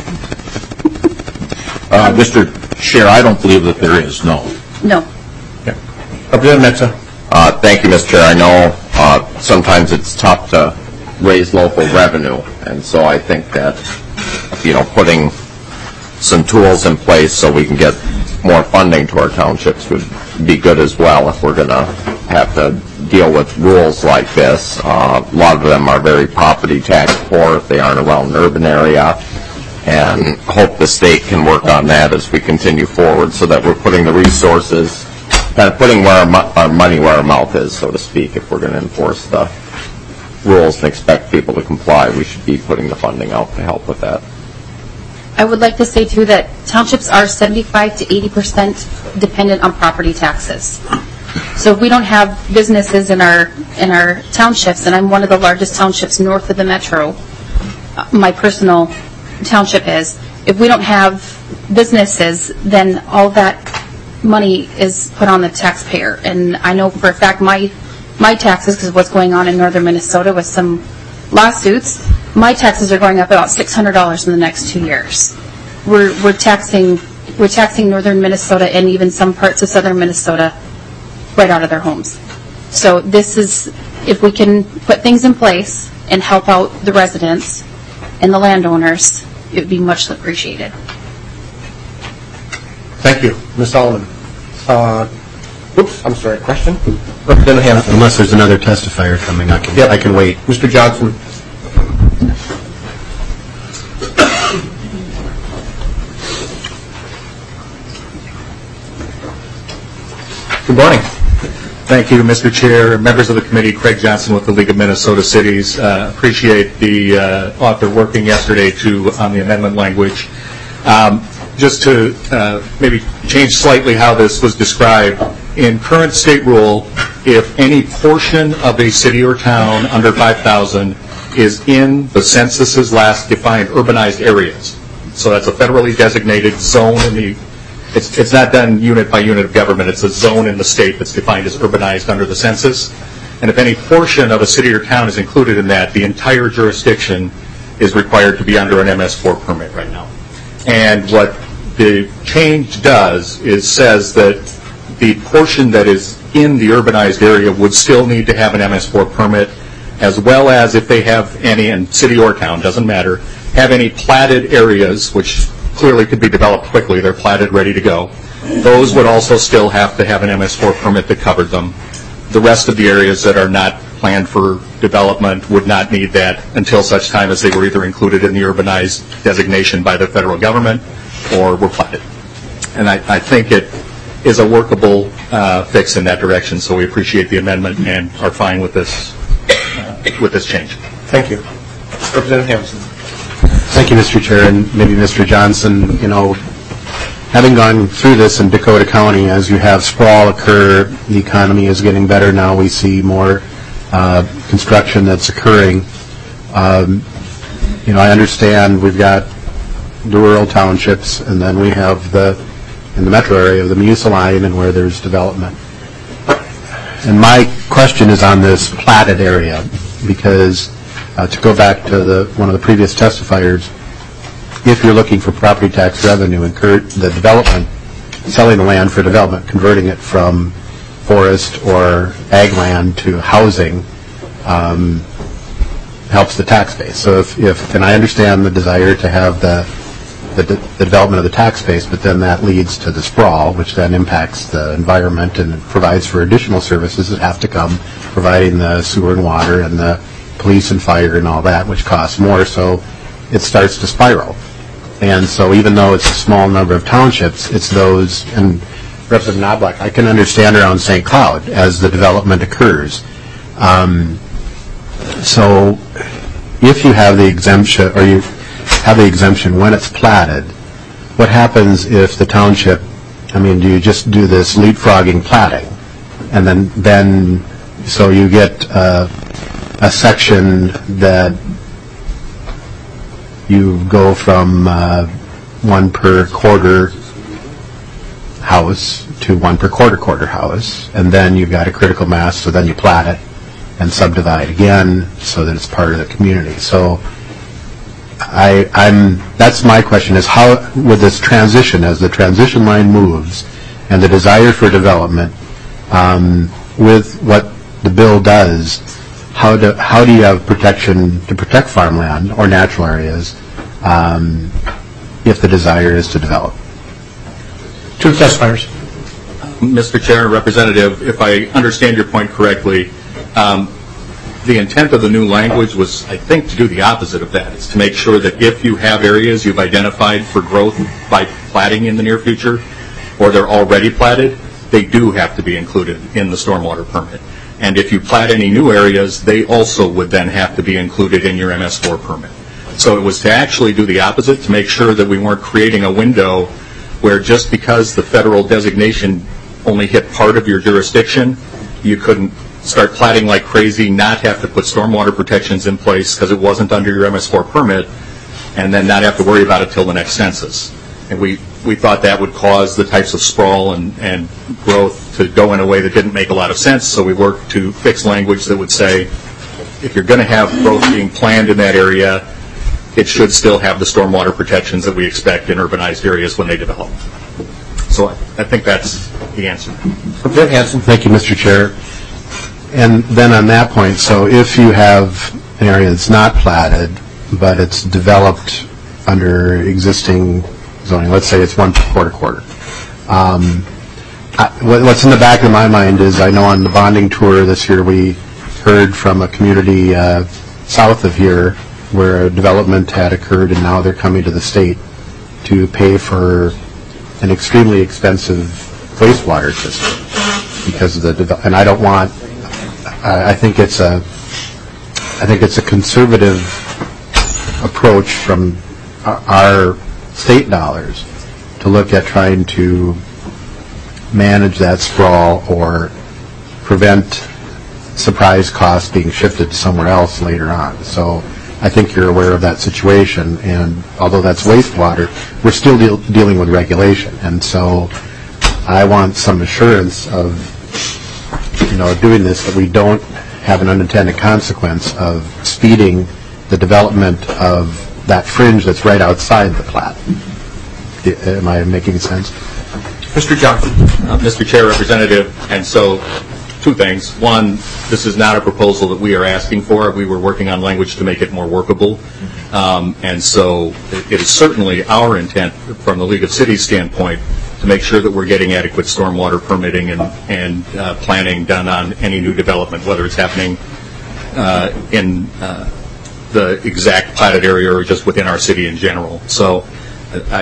Uh, Mister Chair, I don't believe that there is, no. No. Okay. Representative Metza? Uh, thank you, Mister Chair. I know uh, sometimes it's tough to raise local revenue, and so I think that, you know, putting some tools in place so we can get more funding to our townships would be good as well if we're going to have to deal with rules like this. Uh, a lot of them are very property tax poor if they aren't around an urban area, and hope the state can work on that as we continue forward so that we're putting the resources, kind of putting where our, mo- our money where our mouth is, so to speak. If we're going to enforce the rules and expect people to comply, we should be putting the funding out to help with that. I would like to say, too, that townships are seventy-five to eighty percent dependent on property taxes. So if we don't have businesses in our in our townships, and I'm one of the largest townships north of the metro, uh, my personal township is, if we don't have businesses, then all that money is put on the taxpayer. And I know for a fact my my taxes, because of what's going on in northern Minnesota with some lawsuits, my taxes are going up about six hundred dollars in the next two years. We're we're taxing we're taxing northern Minnesota and even some parts of southern Minnesota right out of their homes. So this is, if we can put things in place and help out the residents and the landowners, it would be much appreciated. Thank you. Miz Solomon. Uh, oops, I'm sorry, question? Representative Hanson. Unless there's another testifier coming, I can, Yep. I can wait. Mister Johnson. Good morning. Thank you, Mister Chair, members of the committee. Craig Johnson with the League of Minnesota Cities. Uh, appreciate the uh, author working yesterday to on the amendment language. Um, just to uh, maybe change slightly how this was described, in current state rule, if any portion of a city or town under five thousand is in the census's last defined urbanized areas, so that's a federally designated zone in the It's, it's not done unit by unit of government. It's a zone in the state that's defined as urbanized under the census. And if any portion of a city or town is included in that, the entire jurisdiction is required to be under an M S four permit right now. And what the change does is says that the portion that is in the urbanized area would still need to have an M S four permit, as well as if they have any, in city or town, doesn't matter, have any platted areas, which clearly could be developed quickly. They're platted, ready to go. Those would also still have to have an M S four permit that covered them. The rest of the areas that are not planned for development would not need that until such time as they were either included in the urbanized designation by the federal government or were platted. And I, I think it is a workable uh, fix in that direction, so we appreciate the amendment and are fine with this uh, with this change. Thank you. Representative Hanson. Thank you, Mister Chair, and maybe Mister Johnson. You know, having gone through this in Dakota County, as you have sprawl occur, the economy is getting better now. We see more uh, construction that's occurring. Um, you know, I understand we've got the rural townships, and then we have the, in the metro area, the Muciline, and where there's development. And my question is on this platted area, because uh, to go back to the one of the previous testifiers, if you're looking for property tax revenue, incur the development, selling the land for development, converting it from forest or ag land to housing, um, helps the tax base. So if, if, and I understand the desire to have the, the, the development of the tax base, but then that leads to the sprawl, which then impacts the environment and provides for additional services that have to come, providing the sewer and water and the police and fire and all that, which costs more, so it starts to spiral. And so even though it's a small number of townships, it's those, and Representative Knobloch, I can understand around Saint Cloud as the development occurs. Um, so if you have the exemption, or you have the exemption when it's platted, what happens if the township, I mean, do you just do this leapfrogging platting? And then, then so you get uh, a section that you go from uh, one per quarter house to one per quarter quarter house, and then you've got a critical mass, so then you plat it and subdivide again so that it's part of the community. So I, I'm, that's my question, is how would this transition, as the transition line moves and the desire for development um, with what the bill does, how do, how do you have protection to protect farmland or natural areas um, if the desire is to develop? Two testifiers. Mister Chair and Representative, if I understand your point correctly, um, the intent of the new language was, I think, to do the opposite of that. It's to make sure that if you have areas you've identified for growth by platting in the near future, or they're already platted, they do have to be included in the stormwater permit. And if you plat any new areas, they also would then have to be included in your M S four permit. So it was to actually do the opposite, to make sure that we weren't creating a window where just because the federal designation only hit part of your jurisdiction, you couldn't start platting like crazy, not have to put stormwater protections in place because it wasn't under your M S four permit, and then not have to worry about it till the next census. And we, we thought that would cause the types of sprawl and, and growth to go in a way that didn't make a lot of sense, so we worked to fix language that would say, if you're going to have growth being planned in that area, it should still have the stormwater protections that we expect in urbanized areas when they develop. So I, I think that's the answer. Representative Hanson. Thank you, Mister Chair. And then on that point, so if you have an area that's not platted, but it's developed under existing zoning, let's say it's one quarter quarter. Um, I, what's in the back of my mind is, I know on the bonding tour this year we heard from a community uh, south of here where a development had occurred, and now they're coming to the state to pay for an extremely expensive wastewater system because of the development. And I don't want. I think it's a, I think it's a conservative approach from our state dollars to look at trying to manage that sprawl or prevent surprise costs being shifted to somewhere else later on. So I think you're aware of that situation, and although that's wastewater, we're still deal dealing with regulation, and so I want some assurance of, you know, doing this, that we don't have an unintended consequence of speeding the development of that fringe that's right outside the plat. Am I making sense? Mister Johnson. Uh, Mister Chair, Representative, and so two things. One, this is not a proposal that we are asking for. We were working on language to make it more workable. Um, and so it, it is certainly our intent from the League of Cities standpoint to make sure that we're getting adequate stormwater permitting and, and uh, planning done on any new development, whether it's happening uh, in uh, the exact platted area or just within our city in general. So I,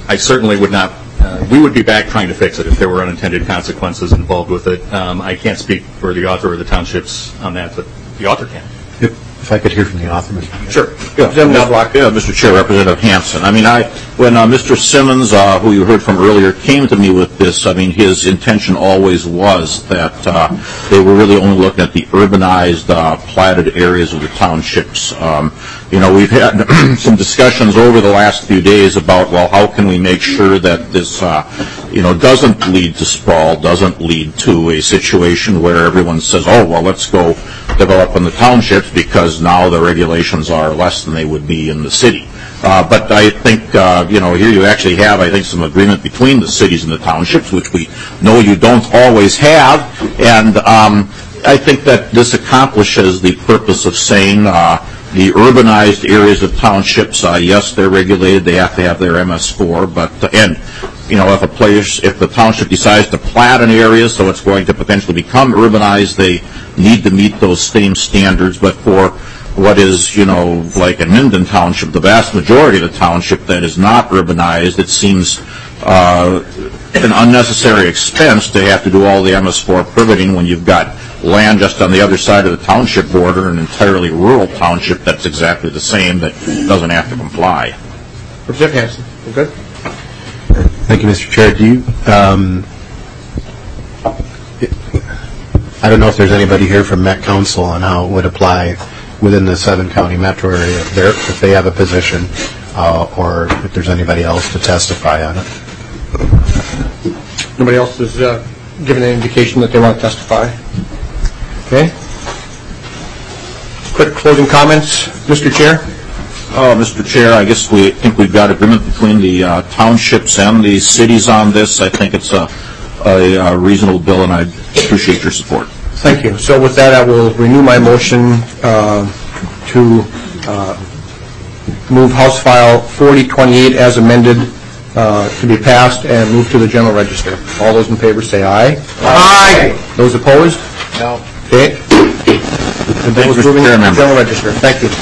I certainly would not, uh, we would be back trying to fix it if there were unintended consequences involved with it. Um, I can't speak for the author or the townships on that, but the author can. If, if I could hear from the author, Mister Chair. Sure. Yeah, yeah, Mister Chair, Representative Hanson. I mean, I when uh, Mister Simmons, uh, who you heard from earlier, came to me with this, I mean, his intention always was that uh, they were really only looking at the urbanized, uh, platted areas of the townships. Um, you know, we've had some discussions over the last few days about, well, how can we make sure that this, uh, you know, doesn't lead to sprawl, doesn't lead to a situation where everyone says, oh, well, let's go develop in the townships because now the regulations are less than they would be in the city. Uh, but I think, uh, you know, here you actually have, I think, some agreement between the cities and the townships, which we know you don't always have. And um, I think that this accomplishes the purpose of saying uh, the urbanized areas of townships, uh, yes, they're regulated. They have to have their M S four. But, uh, and, you know, if a place, if the township decides to plat an area so it's going to potentially become urbanized, they need to meet those same standards. But for what is, you know, like in Minden Township, the vast majority of the township that is not urbanized, it seems uh, an unnecessary expense to have to do all the M S four permitting when you've got land just on the other side of the township border, an entirely rural township that's exactly the same that doesn't have to comply. Representative Hanson, you good? Thank you, Mister Chair. Do you, um, I don't know if there's anybody here from Met Council on how it would apply within the seven county metro area if, if they have a position, uh, or if there's anybody else to testify on it. Nobody else has uh, given an indication that they want to testify? Okay. Quick closing comments, Mister Chair? Oh, Mister Chair, I guess we think we've got agreement between the uh, townships and the cities on this. I think it's a, a, a reasonable bill, and I appreciate your support. Thank you. So with that, I will renew my motion uh, to uh, move House File forty twenty-eight as amended uh, to be passed and move to the General Register. All those in favor say aye. Aye. Those opposed? No. Okay. The bill is moving to the General Register. Thank you.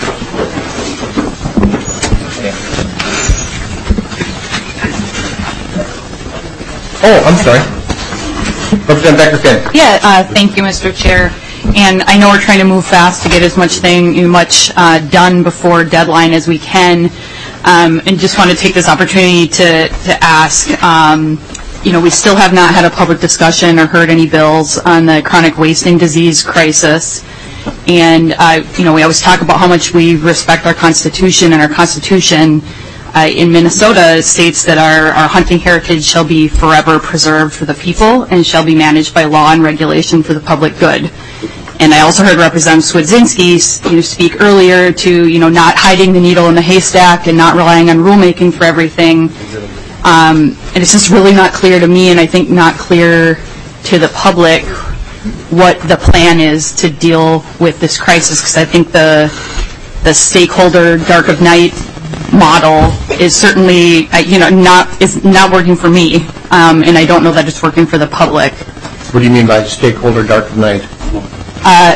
Oh, I'm sorry. Representative Becker-Finn. Yeah, uh, thank you, Mister Chair. And I know we're trying to move fast to get as much thing, much uh, done before deadline as we can. Um, and just want to take this opportunity to, to ask, um, you know, we still have not had a public discussion or heard any bills on the chronic wasting disease crisis. And, uh, you know, we always talk about how much we respect our Constitution, and our Constitution Uh, in Minnesota states that our, our hunting heritage shall be forever preserved for the people and shall be managed by law and regulation for the public good. And I also heard Representative Swedzinski you know, speak earlier to, you know, not hiding the needle in the haystack and not relying on rulemaking for everything. Um, and it's just really not clear to me, and I think not clear to the public, what the plan is to deal with this crisis, because I think the the stakeholder dark of night model is certainly, uh, you know, not is not working for me, um, and I don't know that it's working for the public. What do you mean by stakeholder dark of night? Uh,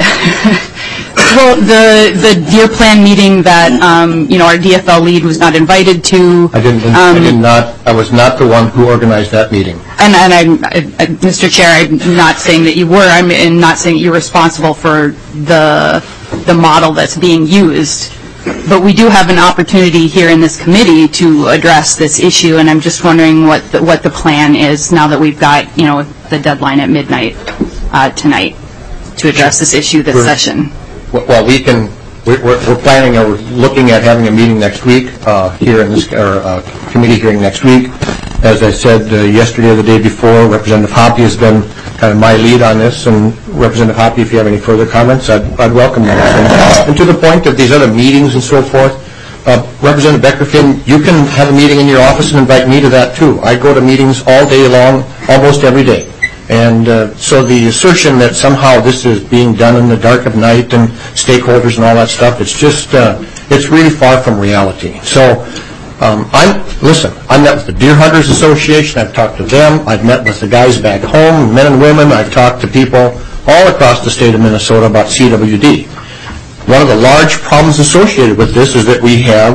well, the the deer plan meeting that um, you know our D F L lead was not invited to. I didn't. Um, I did not. I was not the one who organized that meeting. And and I'm, I, I, Mister Chair, I'm not saying that you were. I'm and not saying that you're responsible for the the model that's being used. But we do have an opportunity here in this committee to address this issue, and I'm just wondering what the, what the plan is now that we've got, you know, the deadline at midnight uh, tonight to address this issue this we're, session. Well, we can. We're, we're planning or looking at having a meeting next week uh, here in this or, uh, committee hearing next week. As I said uh, yesterday or the day before, Representative Hoppe has been kind of my lead on this, and Representative Hoppe, if you have any further comments, I'd, I'd welcome that. And, and to the point of these other meetings and so forth, uh, Representative Becker-Finn, you can have a meeting in your office and invite me to that too. I go to meetings all day long, almost every day. And uh, so the assertion that somehow this is being done in the dark of night and stakeholders and all that stuff, it's just, uh, it's really far from reality. So um, I'm, listen, I met with the Deer Hunters Association. I've talked to them. I've met with the guys back home, men and women. I've talked to people all across the state of Minnesota about C W D. One of the large problems associated with this is that we have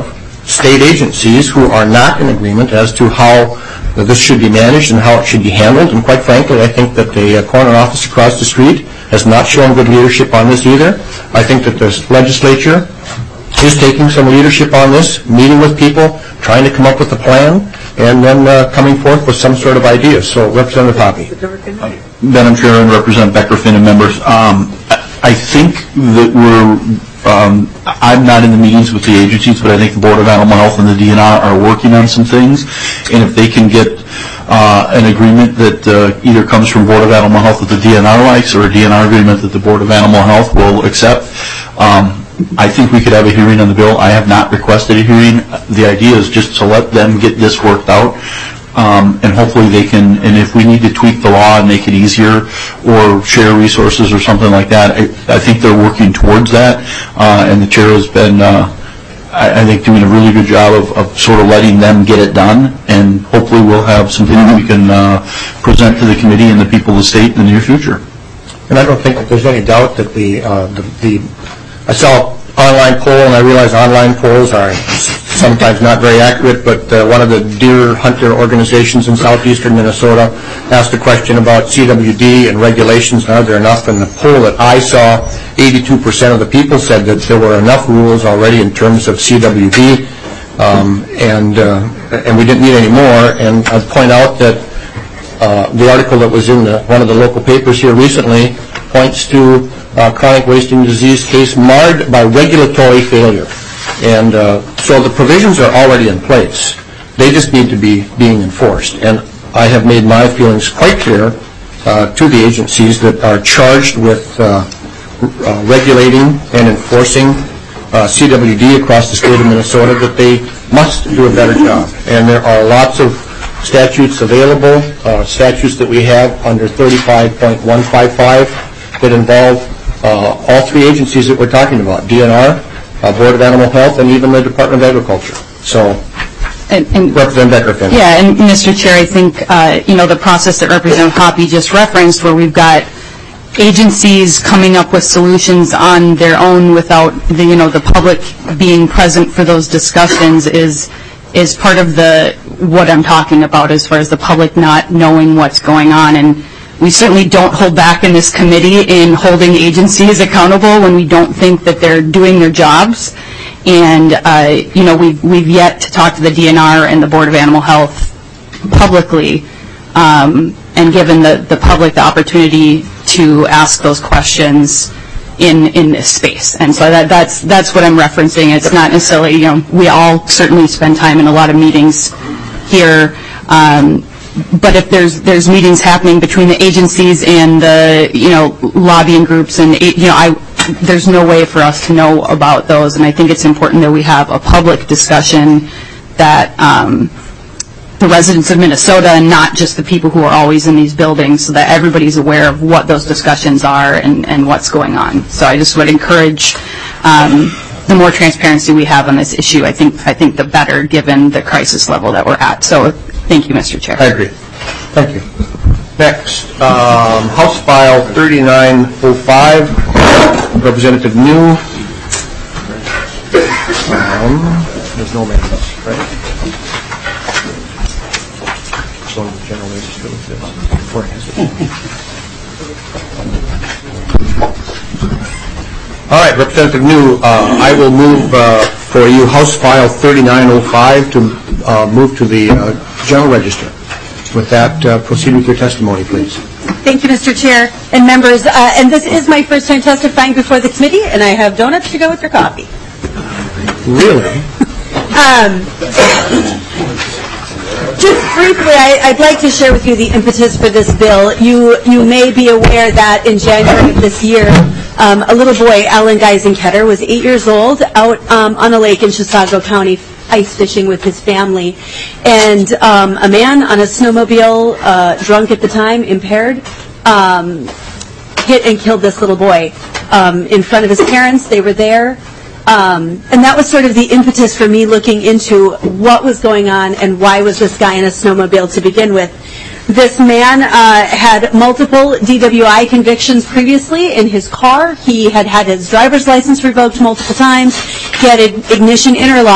state agencies who are not in agreement as to how this should be managed and how it should be handled. And quite frankly, I think that the corner office across the street has not shown good leadership on this either. I think that the legislature is taking some leadership on this, meeting with people, trying to come up with a plan, and then uh, coming forth with some sort of idea. So, Representative Hoppe. Madam Chair and Representative Becker-Finn and members, um, I think that we're, um, I'm not in the meetings with the agencies, but I think the Board of Animal Health and the D N R are working on some things, and if they can get uh, an agreement that uh, either comes from Board of Animal Health that the D N R likes or a D N R agreement that the Board of Animal Health will accept, um, I think we could have a hearing on the bill. I have not requested a hearing. The idea is just to let them get this worked out, um, and hopefully they can, and if we need to tweak the law and make it easier or share resources or something like that, I, I think they're working towards that, uh, and the chair has been, uh, I, I think, doing a really good job of, of sort of letting them get it done, and hopefully we'll have something that we can uh, present to the committee and the people of the state in the near future. And I don't think that there's any doubt that the, uh, the, the I saw an online poll, and I realize online polls are sometimes not very accurate, but uh, one of the deer hunter organizations in southeastern Minnesota asked a question about C W D and regulations, and are there enough? And the poll that I saw, eighty-two percent of the people said that there were enough rules already in terms of C W D, um, and, uh, and we didn't need any more. And I'd point out that uh, the article that was in the, one of the local papers here recently points to Uh, chronic wasting disease case marred by regulatory failure. And uh, so the provisions are already in place. They just need to be being enforced. And I have made my feelings quite clear uh, to the agencies that are charged with uh, uh, regulating and enforcing uh, C W D across the state of Minnesota that they must do a better job. And there are lots of statutes available, uh, statutes that we have under thirty-five point one five five that involve Uh, all three agencies that we're talking about, D N R, uh, Board of Animal Health, and even the Department of Agriculture. So, and, and, Representative Becker-Finn. Yeah, and Mister Chair, I think, uh, you know, the process that Representative Hoppe just referenced, where we've got agencies coming up with solutions on their own without the, you know, the public being present for those discussions is is part of the, what I'm talking about as far as the public not knowing what's going on. And we certainly don't hold back in this committee in holding agencies accountable when we don't think that they're doing their jobs. And, uh, you know, we've, we've yet to talk to the D N R and the Board of Animal Health publicly um, and given the, the public the opportunity to ask those questions in, in this space. And so that, that's, that's what I'm referencing. It's not necessarily, you know, we all certainly spend time in a lot of meetings here. Um, But if there's there's meetings happening between the agencies and the, you know, lobbying groups, and, you know, I there's no way for us to know about those. And I think it's important that we have a public discussion that um, the residents of Minnesota, and not just the people who are always in these buildings, so that everybody's aware of what those discussions are and, and what's going on. So I just would encourage um, the more transparency we have on this issue, I think I think the better, given the crisis level that we're at. So thank you, Mister Chair. I agree. Thank you. Next, um, House File thirty-nine oh five, Representative New. Um, there's no amendments, right? So the general register with this. Where is it? All right, Representative New, uh, I will move uh, for you House File thirty-nine oh five to uh, move to the uh, General Register. With that, uh, proceed with your testimony, please. Thank you, Mister Chair and members. Uh, and this is my first time testifying before the committee, and I have donuts to go with your coffee. Really? um, just briefly, I, I'd like to share with you the impetus for this bill. You you may be aware that in January of this year, um, a little boy, Alan Geisenketter, was eight years old, out um, on a lake in Chisago County, ice fishing with his family, and um, a man on a snowmobile, uh, drunk at the time, impaired, um, hit and killed this little boy um, in front of his parents. They were there, um, and that was sort of the impetus for me looking into what was going on and why was this guy in a snowmobile to begin with. This man uh, had multiple D W I convictions previously in his car. He had had his driver's license revoked multiple times. He had an ignition interlock.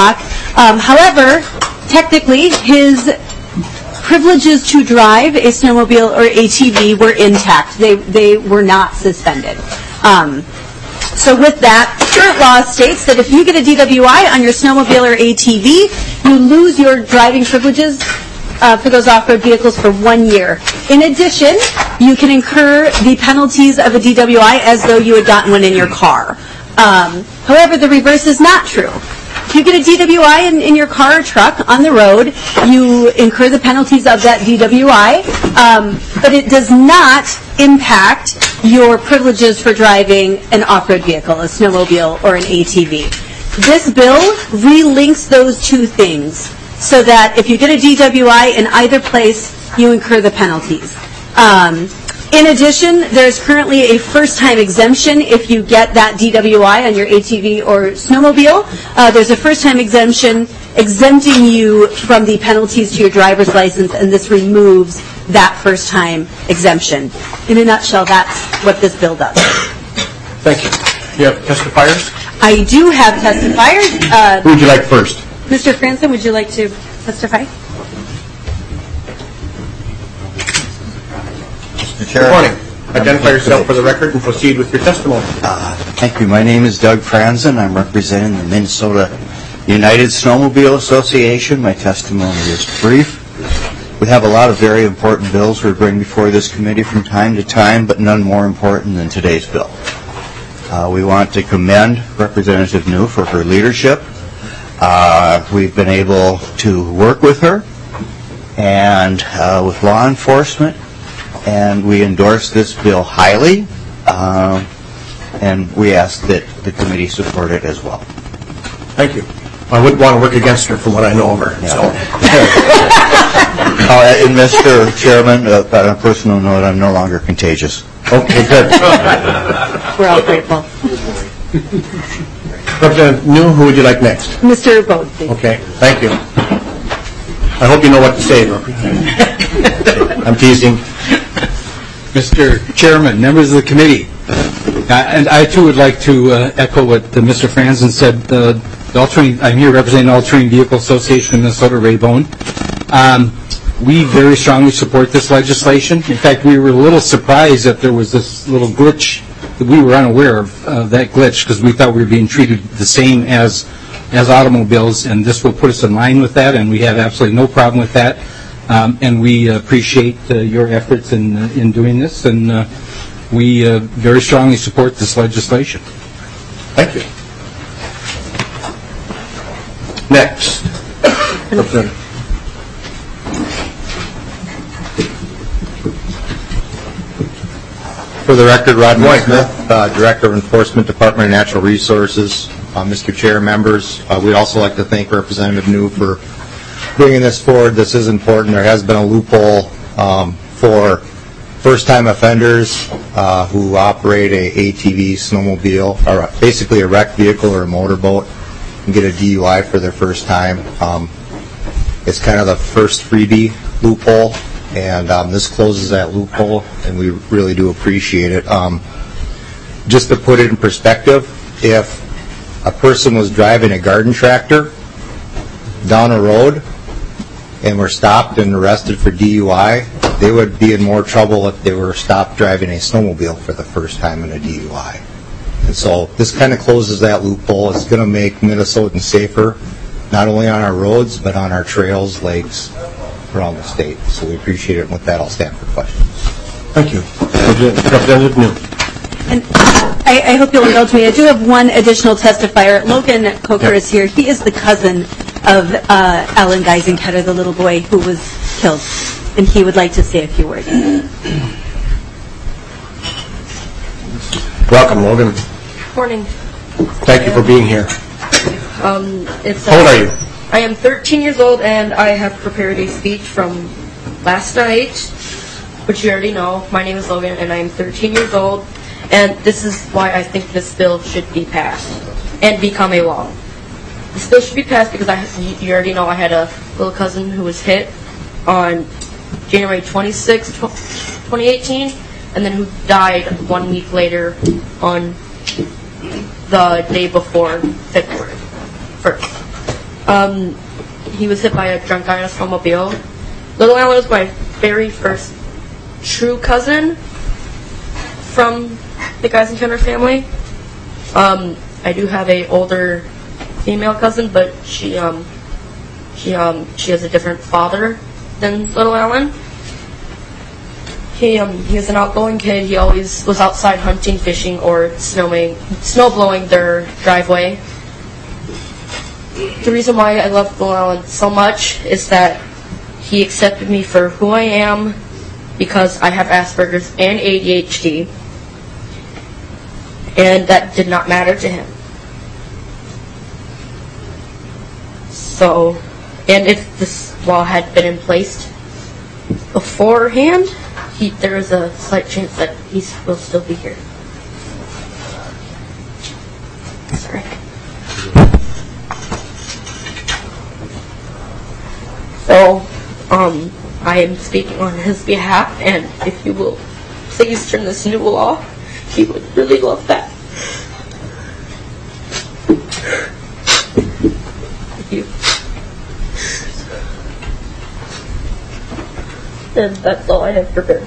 Um, however, technically, his privileges to drive a snowmobile or A T V were intact. They, they were not suspended. Um, so with that, current law states that if you get a D W I on your snowmobile or A T V, you lose your driving privileges uh, for those off-road vehicles for one year. In addition, you can incur the penalties of a D W I as though you had gotten one in your car. Um, however, the reverse is not true. If you get a D W I in, in your car or truck on the road, you incur the penalties of that D W I, um, but it does not impact your privileges for driving an off-road vehicle, a snowmobile, or an A T V. This bill relinks those two things so that if you get a D W I in either place, you incur the penalties. Um, In addition, there's currently a first-time exemption if you get that D W I on your A T V or snowmobile. Uh, there's a first-time exemption exempting you from the penalties to your driver's license, and this removes that first-time exemption. In a nutshell, that's what this bill does. Thank you. You have testifiers? I do have testifiers. Uh, Who would you like first? Mister Franson, would you like to testify? Good morning. Identify yourself for the record and proceed with your testimony. Uh, thank you. My name is Doug Franzen. I'm representing the Minnesota United Snowmobile Association. My testimony is brief. We have a lot of very important bills we bring before this committee from time to time, but none more important than today's bill. Uh, we want to commend Representative New for her leadership. Uh, we've been able to work with her and uh, with law enforcement, and we endorse this bill highly, uh, and we ask that the committee support it as well. Thank you. I wouldn't want to work against her from what I know of her. Yeah. So. uh, and Mister Chairman, uh, on a personal note, I'm no longer contagious. Okay, good. We're all grateful. Representative New, who would you like next? Mister Bode, please. Okay, thank you. I hope you know what to say, Representative. I'm teasing. Mister Chairman, members of the committee, uh, and I too would like to uh, echo what uh, Mister Franzen said. Uh, the All-Terrain, I'm here representing the All-Terrain Vehicle Association of Minnesota, Ray Bone. Um, we very strongly support this legislation. In fact, we were a little surprised that there was this little glitch that we were unaware of, uh, that glitch, because we thought we were being treated the same as as automobiles, and this will put us in line with that, and we have absolutely no problem with that. Um, and we appreciate uh, your efforts in uh, in doing this, and uh, we uh, very strongly support this legislation. Thank you. Next. Representative. For the record, Rodney Smith, uh, Director of Enforcement, Department of Natural Resources. Uh, Mister Chair, members, uh, we'd also like to thank Representative New for bringing this forward. This is important. There has been a loophole um, for first-time offenders uh, who operate a A T V, snowmobile, or basically a wrecked vehicle or a motorboat, and get a D U I for their first time. Um, it's kind of the first freebie loophole, and um, this closes that loophole, and we really do appreciate it. Um, just to put it in perspective, if a person was driving a garden tractor down a road and were stopped and arrested for D U I, they would be in more trouble if they were stopped driving a snowmobile for the first time in a D U I. And so this kind of closes that loophole. It's going to make Minnesotans safer, not only on our roads, but on our trails, lakes, around the state. So we appreciate it. And with that, I'll stand for questions. Thank you. Representative New. And I, I hope you'll indulge me. I do have one additional testifier. Logan Coker Yep. is here. He is the cousin of uh, Alan Geisenketter, the little boy who was killed, and he would like to say a few words. Welcome, Logan. Morning. Thank you for being here. Um, it's, How old are you? I am thirteen years old, and I have prepared a speech from last night, which you already know. My name is Logan, and I am thirteen years old, and this is why I think this bill should be passed and become a law. This bill should be passed because I, you already know I had a little cousin who was hit on January twenty-sixth, twenty eighteen, and then who died one week later on the day before February first. Um, he was hit by a drunk guy in a snowmobile. Little Alan was my very first true cousin from the Guys and Kenner family. Um, I do have a older female cousin, but she um, she um, she has a different father than Little Alan. He um, he was an outgoing kid. He always was outside hunting, fishing, or snowing, snow blowing their driveway. The reason why I love Little Alan so much is that he accepted me for who I am because I have Asperger's and A D H D, and that did not matter to him. So, and if this wall had been in place beforehand, he, there is a slight chance that he will still be here. Sorry. So, um, I am speaking on his behalf, and if you will please turn this into law, he would really love that. Thank you. And that's all I have prepared.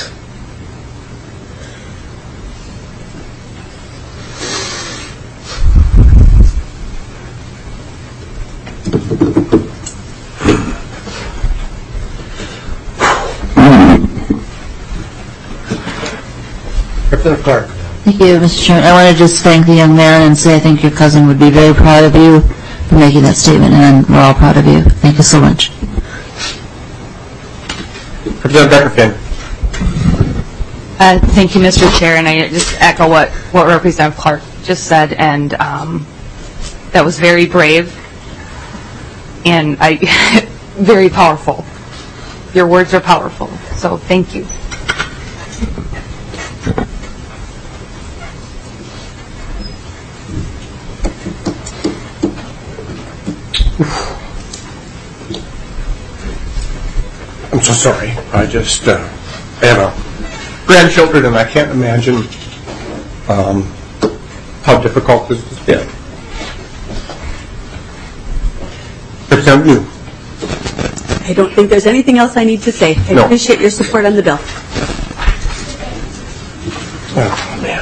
Representative Clark. Thank you, Mister Chairman. I want to just thank the young man and say I think your cousin would be very proud of you for making that statement, and we're all proud of you. Thank you so much. Representative Beckerfin. Uh, thank you, Mister Chair, and I just echo what, what Representative Clark just said, and um, that was very brave and I very powerful. Your words are powerful, so thank you. I'm so sorry. I just uh, I have a grandchildren, and I can't imagine um, how difficult this has been. Representative New. I don't think there's anything else I need to say. I No. appreciate your support on the bill. Oh, man.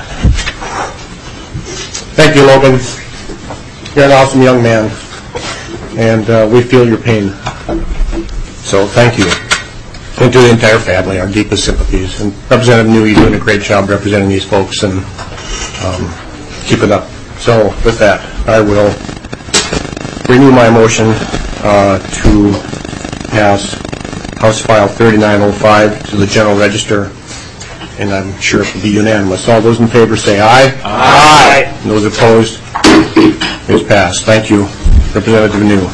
Thank you, Logan. You're an awesome young man, and uh, we feel your pain. So thank you. And to the entire family, our deepest sympathies. And Representative New, you're doing a great job representing these folks, and um, keep it up. So with that, I will renew my motion uh, to pass House File thirty-nine oh five to the General Register, and I'm sure it will be unanimous. All those in favor say aye. Aye. And those opposed, it's passed. Thank you, Representative New.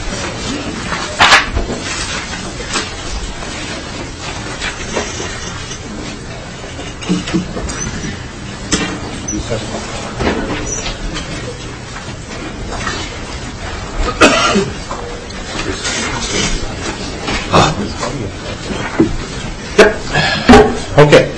Okay.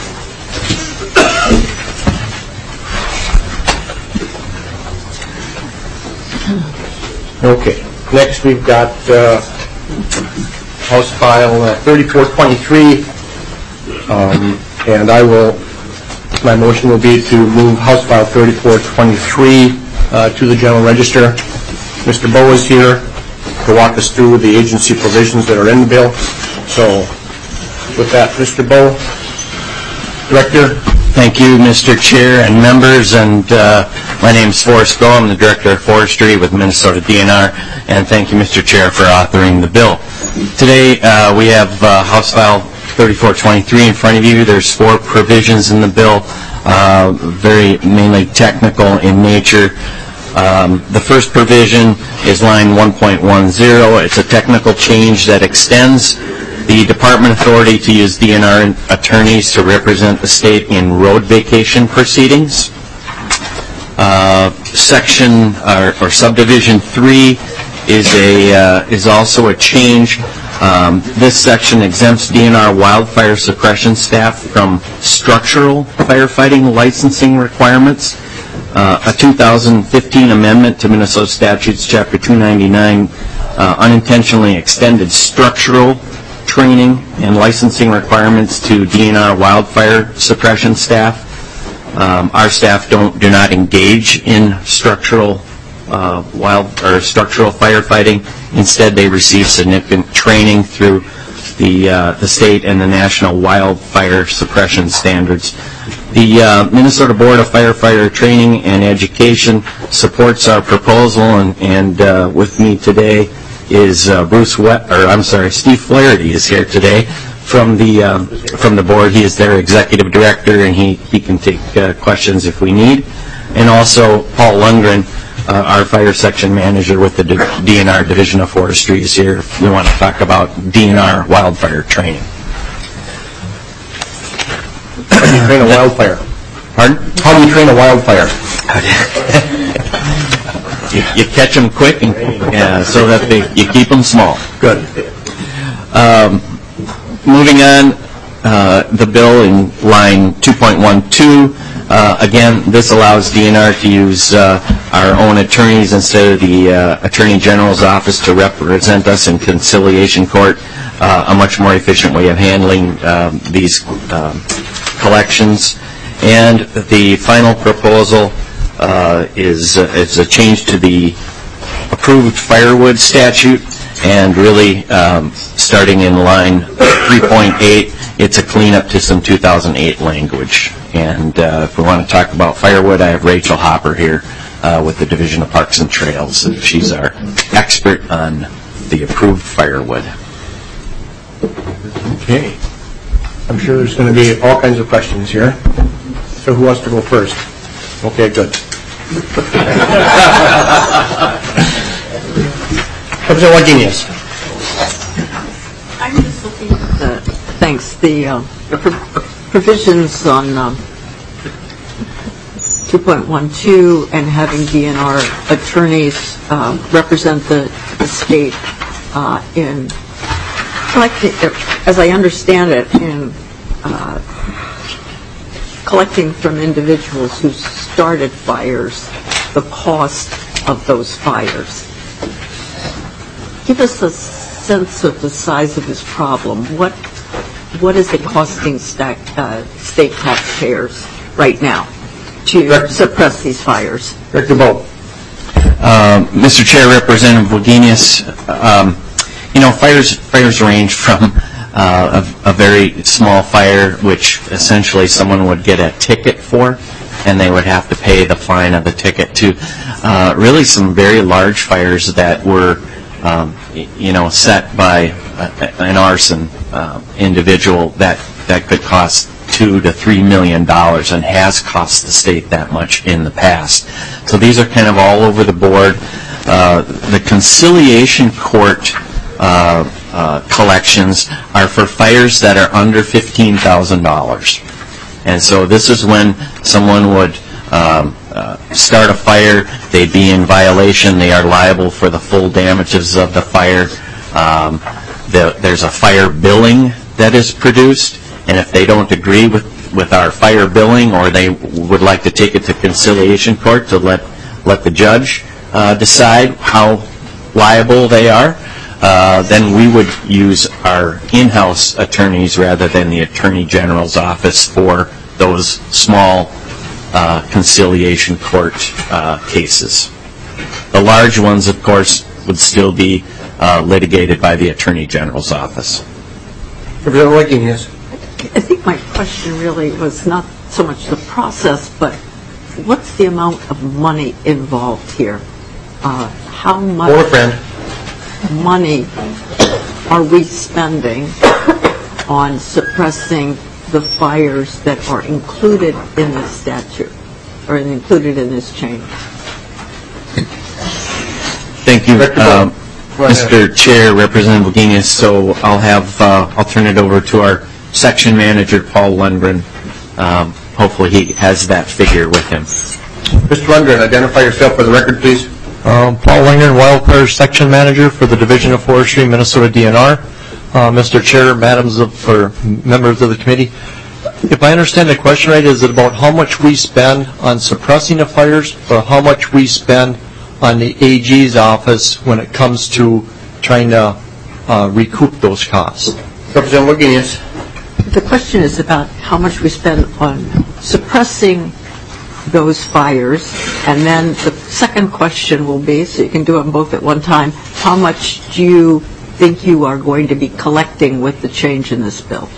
Okay. Next, we've got uh, House File uh, thirty-four twenty-three, um, and I will. My motion will be to move House File thirty-four twenty-three uh, to the General Register. Mister Bowe is here to walk us through the agency provisions that are in the bill. So, with that, Mister Bowe, Director. Thank you, Mister Chair and members, and uh, my name is Forrest Bowe. I'm the Director of Forestry with Minnesota D N R, and thank you, Mister Chair, for authoring the bill. Today, uh, we have uh, House File thirty-four twenty-three in front of you. There's four provisions in the bill, uh, very mainly technical in nature. Um, the first provision is line one point one zero. It's a technical change that extends the department authority to use D N R attorneys to represent the state in road vacation proceedings. Uh, section or, or subdivision three is a uh, is also a change. Um, this section exempts D N R wildfire suppression staff from structural firefighting licensing requirements. uh, a two thousand fifteen amendment to Minnesota Statutes, Chapter two ninety-nine, uh, unintentionally extended structural training and licensing requirements to D N R wildfire suppression staff. Um, our staff don't do not engage in structural uh, wild or structural firefighting. Instead, they receive significant training through the uh, the state and the national wildfire suppression standards. The uh, Minnesota Board of Firefighter Training and Education supports our proposal, and, and uh, with me today is uh, Bruce Wet, or I'm sorry, Steve Flaherty is here today from the um, from the board. He is their executive director, and he he can take uh, questions if we need. And also Paul Lundgren, uh, our fire section manager with the D N R Division of Forestry, is here if we want to talk about D N R wildfire training. How do you train a wildfire? Pardon? How do you train a wildfire? you, you catch them quick, and uh, so that they, you keep them small. Good. Um, moving on, uh, the bill in line two point one two. Uh, again, this allows D N R to use uh, our own attorneys instead of the uh, Attorney General's office to represent us in conciliation court. Uh, a much more efficient way of handling um, these um, collections. And the final proposal uh, is uh, is a change to the approved firewood statute, and really um, starting in line three point eight, it's a cleanup to some two thousand eight language. And uh, if we want to talk about firewood, I have Rachel Hopper here uh, with the Division of Parks and Trails. She's our expert on the approved firewood. Okay. I'm sure there's going to be all kinds of questions here. So who wants to go first? Okay, good. Representative Wagenius. I'm just looking at the, thanks, the, uh, the pro- provisions on um, two point one two and having D N R attorneys uh, represent the, the state uh, in collecting, as I understand it, in uh, collecting from individuals who started fires the cost of those fires. Give us a sense of the size of this problem. What what is it costing stack, uh, state taxpayers right now to Director, suppress these fires? Director Bowe. Uh, Mister Chair, Representative Wagenius, um, you know, fires fires range from uh, a, a very small fire, which essentially someone would get a ticket for, and they would have to pay the fine of the ticket, to uh, really some very large fires that were, um, you know, set by a, an arson uh, individual that that could cost two to three million dollars, and has cost the state that much in the past. So these are kind of all over the board. Uh, the conciliation court uh, uh, collections are for fires that are under fifteen thousand dollars. And so this is when someone would um, uh, start a fire, they'd be in violation, they are liable for the full damages of the fire. Um, the, there's a fire billing that is produced, and if they don't agree with, with our fire billing, or they would like to take it to conciliation court to let, let the judge uh, decide how liable they are, Uh, then we would use our in-house attorneys rather than the Attorney General's office for those small uh, conciliation court uh, cases. The large ones, of course, would still be uh, litigated by the Attorney General's office. I think my question really was not so much the process, but what's the amount of money involved here? Uh, how much money are we spending on suppressing the fires that are included in this statute, or included in this change? Thank you, um, Mister Chair, Representative Wagenius. So I'll have uh, I'll turn it over to our section manager, Paul Lundgren. Um, hopefully, he has that figure with him. Mister Lundgren, identify yourself for the record, please. Um, Paul Lundgren, Wildfire Section Manager for the Division of Forestry, Minnesota D N R. Uh, Mister Chair, Madams of, or members of the committee, if I understand the question right, is it about how much we spend on suppressing the fires or how much we spend on the A G's office when it comes to trying to uh, recoup those costs? Representative Wagenius. The question is about how much we spend on suppressing those fires, and then the second question will be, so you can do them both at one time, how much do you think you are going to be collecting with the change in this bill?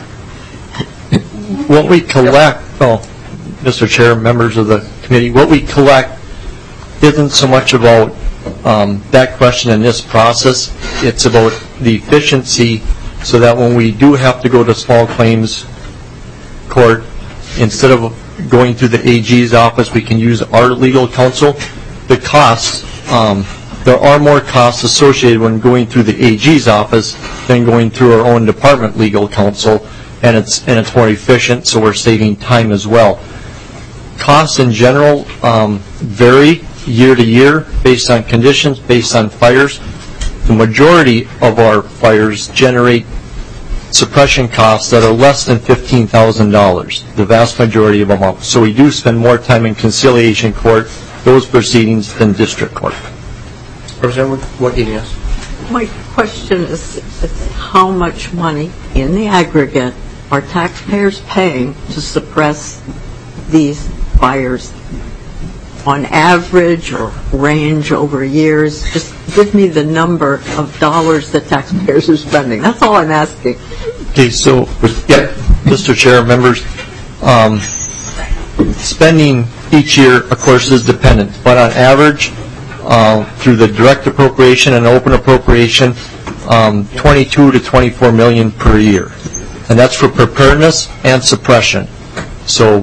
What we collect, oh, Mister Chair, members of the committee, what we collect isn't so much about um, that question in this process. It's about the efficiency so that when we do have to go to small claims court, instead of going through the A G's office, we can use our legal counsel. The costs, um, there are more costs associated when going through the A G's office than going through our own department legal counsel, and it's and it's more efficient, so we're saving time as well. Costs in general um, vary year to year based on conditions, based on fires. The majority of our fires generate suppression costs that are less than fifteen thousand dollars, the vast majority of them are. So we do spend more time in conciliation court, those proceedings, than district court. Representative Wagenius. My question is, is how much money in the aggregate are taxpayers paying to suppress these fires on average or range over years? Just give me the number of dollars that taxpayers are spending. That's all I'm asking. Okay, so, yeah, Mister Chair, members, um, spending each year, of course, is dependent, but on average, uh, through the direct appropriation and open appropriation, um, twenty-two to twenty-four million per year, and that's for preparedness and suppression. So,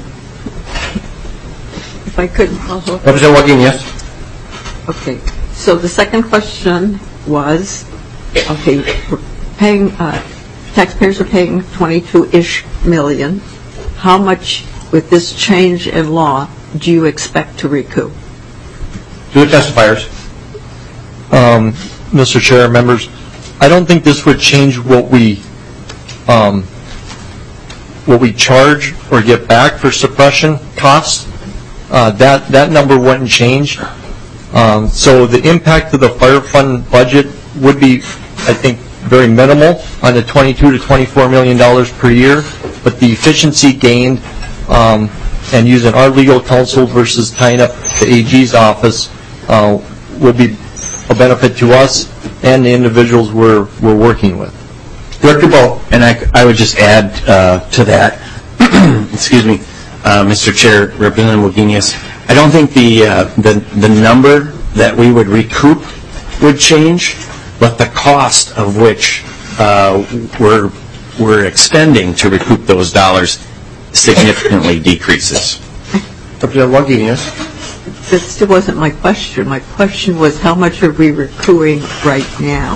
if I could follow up. Representative Wagenius. Okay, so the second question was, okay, we're paying, uh, taxpayers are paying twenty-two-ish million. How much, with this change in law, do you expect to recoup? To the testifiers. Um, Mister Chair, members, I don't think this would change what we um, what we charge or get back for suppression costs. Uh, that that number wouldn't change. Um, so the impact of the fire fund budget would be, I think, very minimal on the twenty-two to twenty-four million dollars per year. But the efficiency gained um, and using our legal counsel versus tying up the A G's office uh, would be a benefit to us and the individuals we're we're working with. Director Bo. And I, I would just add uh, to that, excuse me, uh, Mister Chair, Representative Wagenius, I don't think the, uh, the the number that we would recoup would change, but the cost of which uh, we're we're expending to recoup those dollars significantly decreases. Representative Wagenius. That still wasn't my question. My question was, how much are we recouping right now?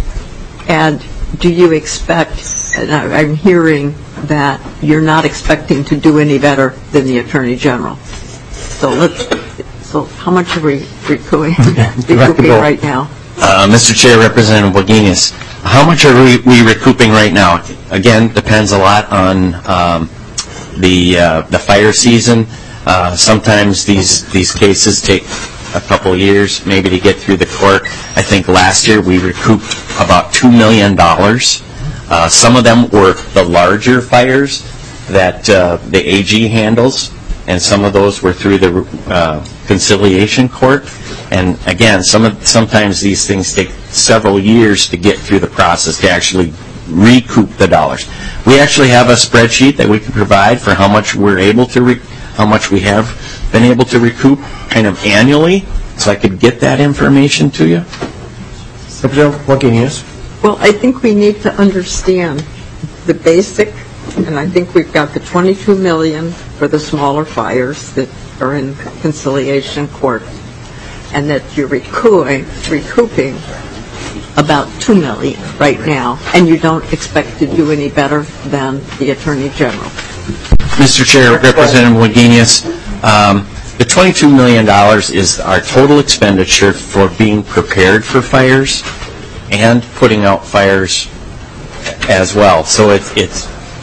And do you expect, and I, I'm hearing that you're not expecting to do any better than the Attorney General. So let's, so how much are we recouping, recouping right now? Uh, Mister Chair, Representative Wagenius, how much are we, we recouping right now? Again, depends a lot on um, the uh, the fire season. Uh, sometimes these these cases take a couple of years maybe to get through the court. I think last year we recouped about two million dollars. Uh, some of them were the larger fires that uh, the A G handles, and some of those were through the uh, conciliation court. And again, some of, sometimes these things take several years to get through the process to actually recoup the dollars. We actually have a spreadsheet that we can provide for how much we're able to re- how much we have been able to recoup kind of annually, so I could get that information to you. Representative Wagenius. Well, I think we need to understand the basic, and I think we've got the twenty-two million for the smaller fires that are in conciliation court, and that you're recouping, recouping about two million right now, and you don't expect to do any better than the Attorney General. Mister Chair, Representative Wagenius, um, the twenty-two million dollars is our total expenditure for being prepared for fires and putting out fires as well. So it's, it's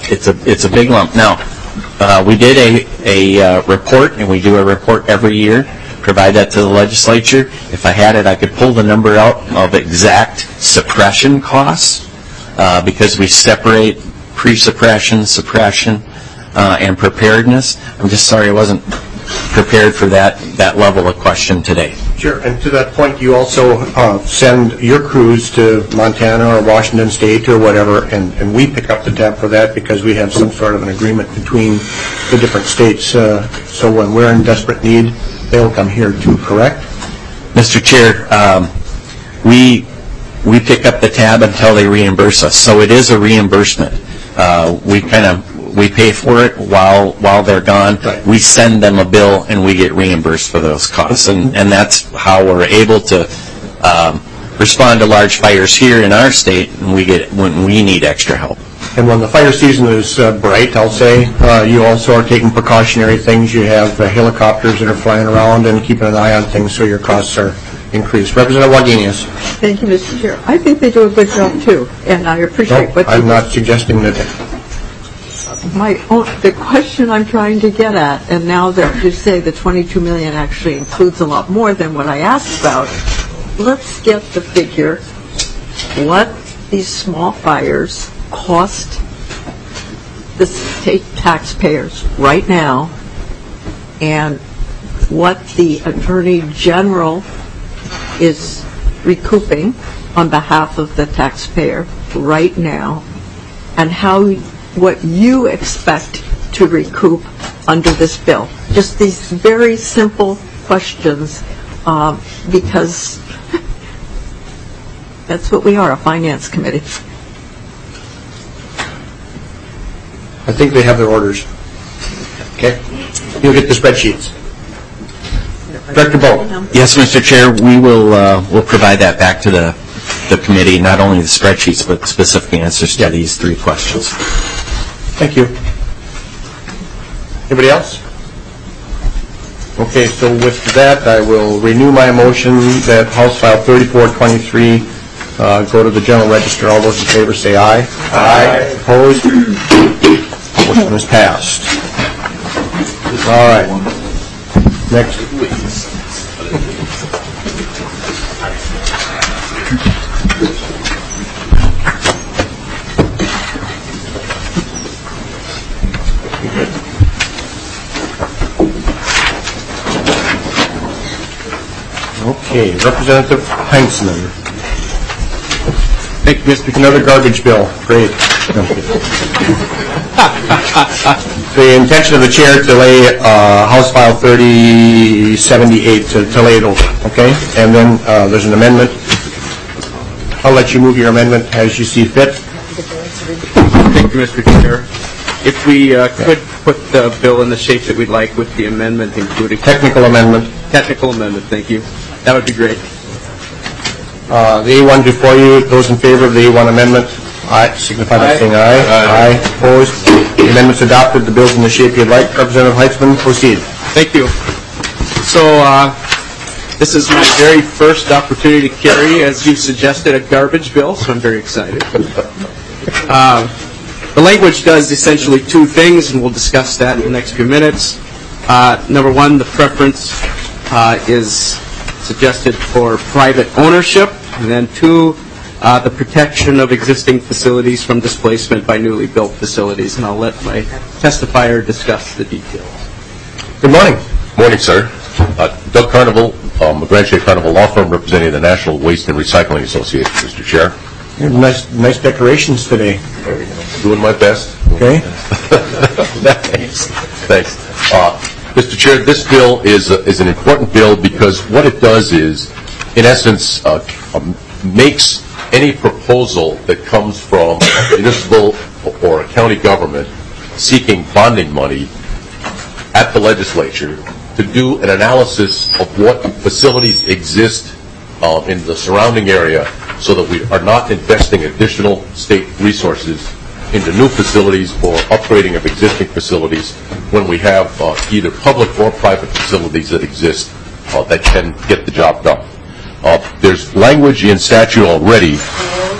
it's a it's a big lump. Now, uh, we did a a uh, report, and we do a report every year. Provide that to the legislature. If I had it, I could pull the number out of exact suppression costs uh, because we separate pre-suppression, suppression, uh, and preparedness. I'm just sorry I wasn't prepared for that that level of question today. Sure, and to that point, you also uh, send your crews to Montana or Washington State or whatever, and, and we pick up the tab for that because we have some sort of an agreement between the different states. Uh, so when we're in desperate need, they'll come here too, correct? Mister Chair, um, we we pick up the tab until they reimburse us. So it is a reimbursement. Uh, we kind of we pay for it while while they're gone. Right. We send them a bill and we get reimbursed for those costs, and and that's how we're able to um, respond to large fires here in our state, and we get when we need extra help. And when the fire season is uh, bright, I'll say, uh, you also are taking precautionary things. You have uh, helicopters that are flying around and keeping an eye on things so your costs are increased. Representative Wagenius. Thank you, Mister Chair. I think they do a good job, too, and I appreciate No, what I'm you not suggesting that. My own, the question I'm trying to get at, and now that you say the twenty-two million dollars actually includes a lot more than what I asked about, let's get the figure, what these small fires cost the state taxpayers right now, and what the Attorney General is recouping on behalf of the taxpayer right now, and how what you expect to recoup under this bill. Just these very simple questions, uh, because that's what we are, a finance committee. I think they have their orders. Okay? You'll get the spreadsheets. Director Bowe. Yes, Mister Chair, we will uh, we'll provide that back to the the committee, not only the spreadsheets, but specific answers to these three questions. Thank you. Anybody else? Okay, so with that, I will renew my motion that House File thirty-four twenty-three uh, go to the General Register. All those in favor say aye. Aye. Opposed? Motion is passed. All right. Next. Okay, Representative Heinzman. Thank you, Mister Another garbage bill. Great. The intention of the chair to lay uh, House File thirty seventy-eight to, to lay it over, okay? And then uh, there's an amendment. I'll let you move your amendment as you see fit. Thank you, Mister Chair. If we uh, could put the bill in the shape that we'd like with the amendment including... Technical amendment. Technical amendment, thank you. That would be great. Uh, the A one before you, those in favor of the A one amendment, aye, signify by saying aye. Aye. Aye. Opposed? The amendment's adopted. The bill's in the shape you'd like. Representative Heitzman, proceed. Thank you. So, uh, this is my very first opportunity to carry, as you suggested, a garbage bill, so I'm very excited. Uh, the language does essentially two things, and we'll discuss that in the next few minutes. Uh, number one, the preference uh, is suggested for private ownership, and then two, uh, the protection of existing facilities from displacement by newly built facilities, and I'll let my testifier discuss the details. Good morning. Morning, sir. Uh, Doug Carnival, um, Grand Shea Carnival Law Firm, representing the National Waste and Recycling Association, Mister Chair. Nice, nice decorations today. Doing my best. Okay. Thanks. Thanks. Uh, Mister Chair, this bill is uh, is an important bill because what it does is, in essence, uh, um, makes any proposal that comes from a municipal or a county government seeking bonding money at the legislature to do an analysis of what facilities exist uh, in the surrounding area so that we are not investing additional state resources into new facilities or upgrading of existing facilities when we have uh, either public or private facilities that exist uh, that can get the job done. Uh, there's language in statute already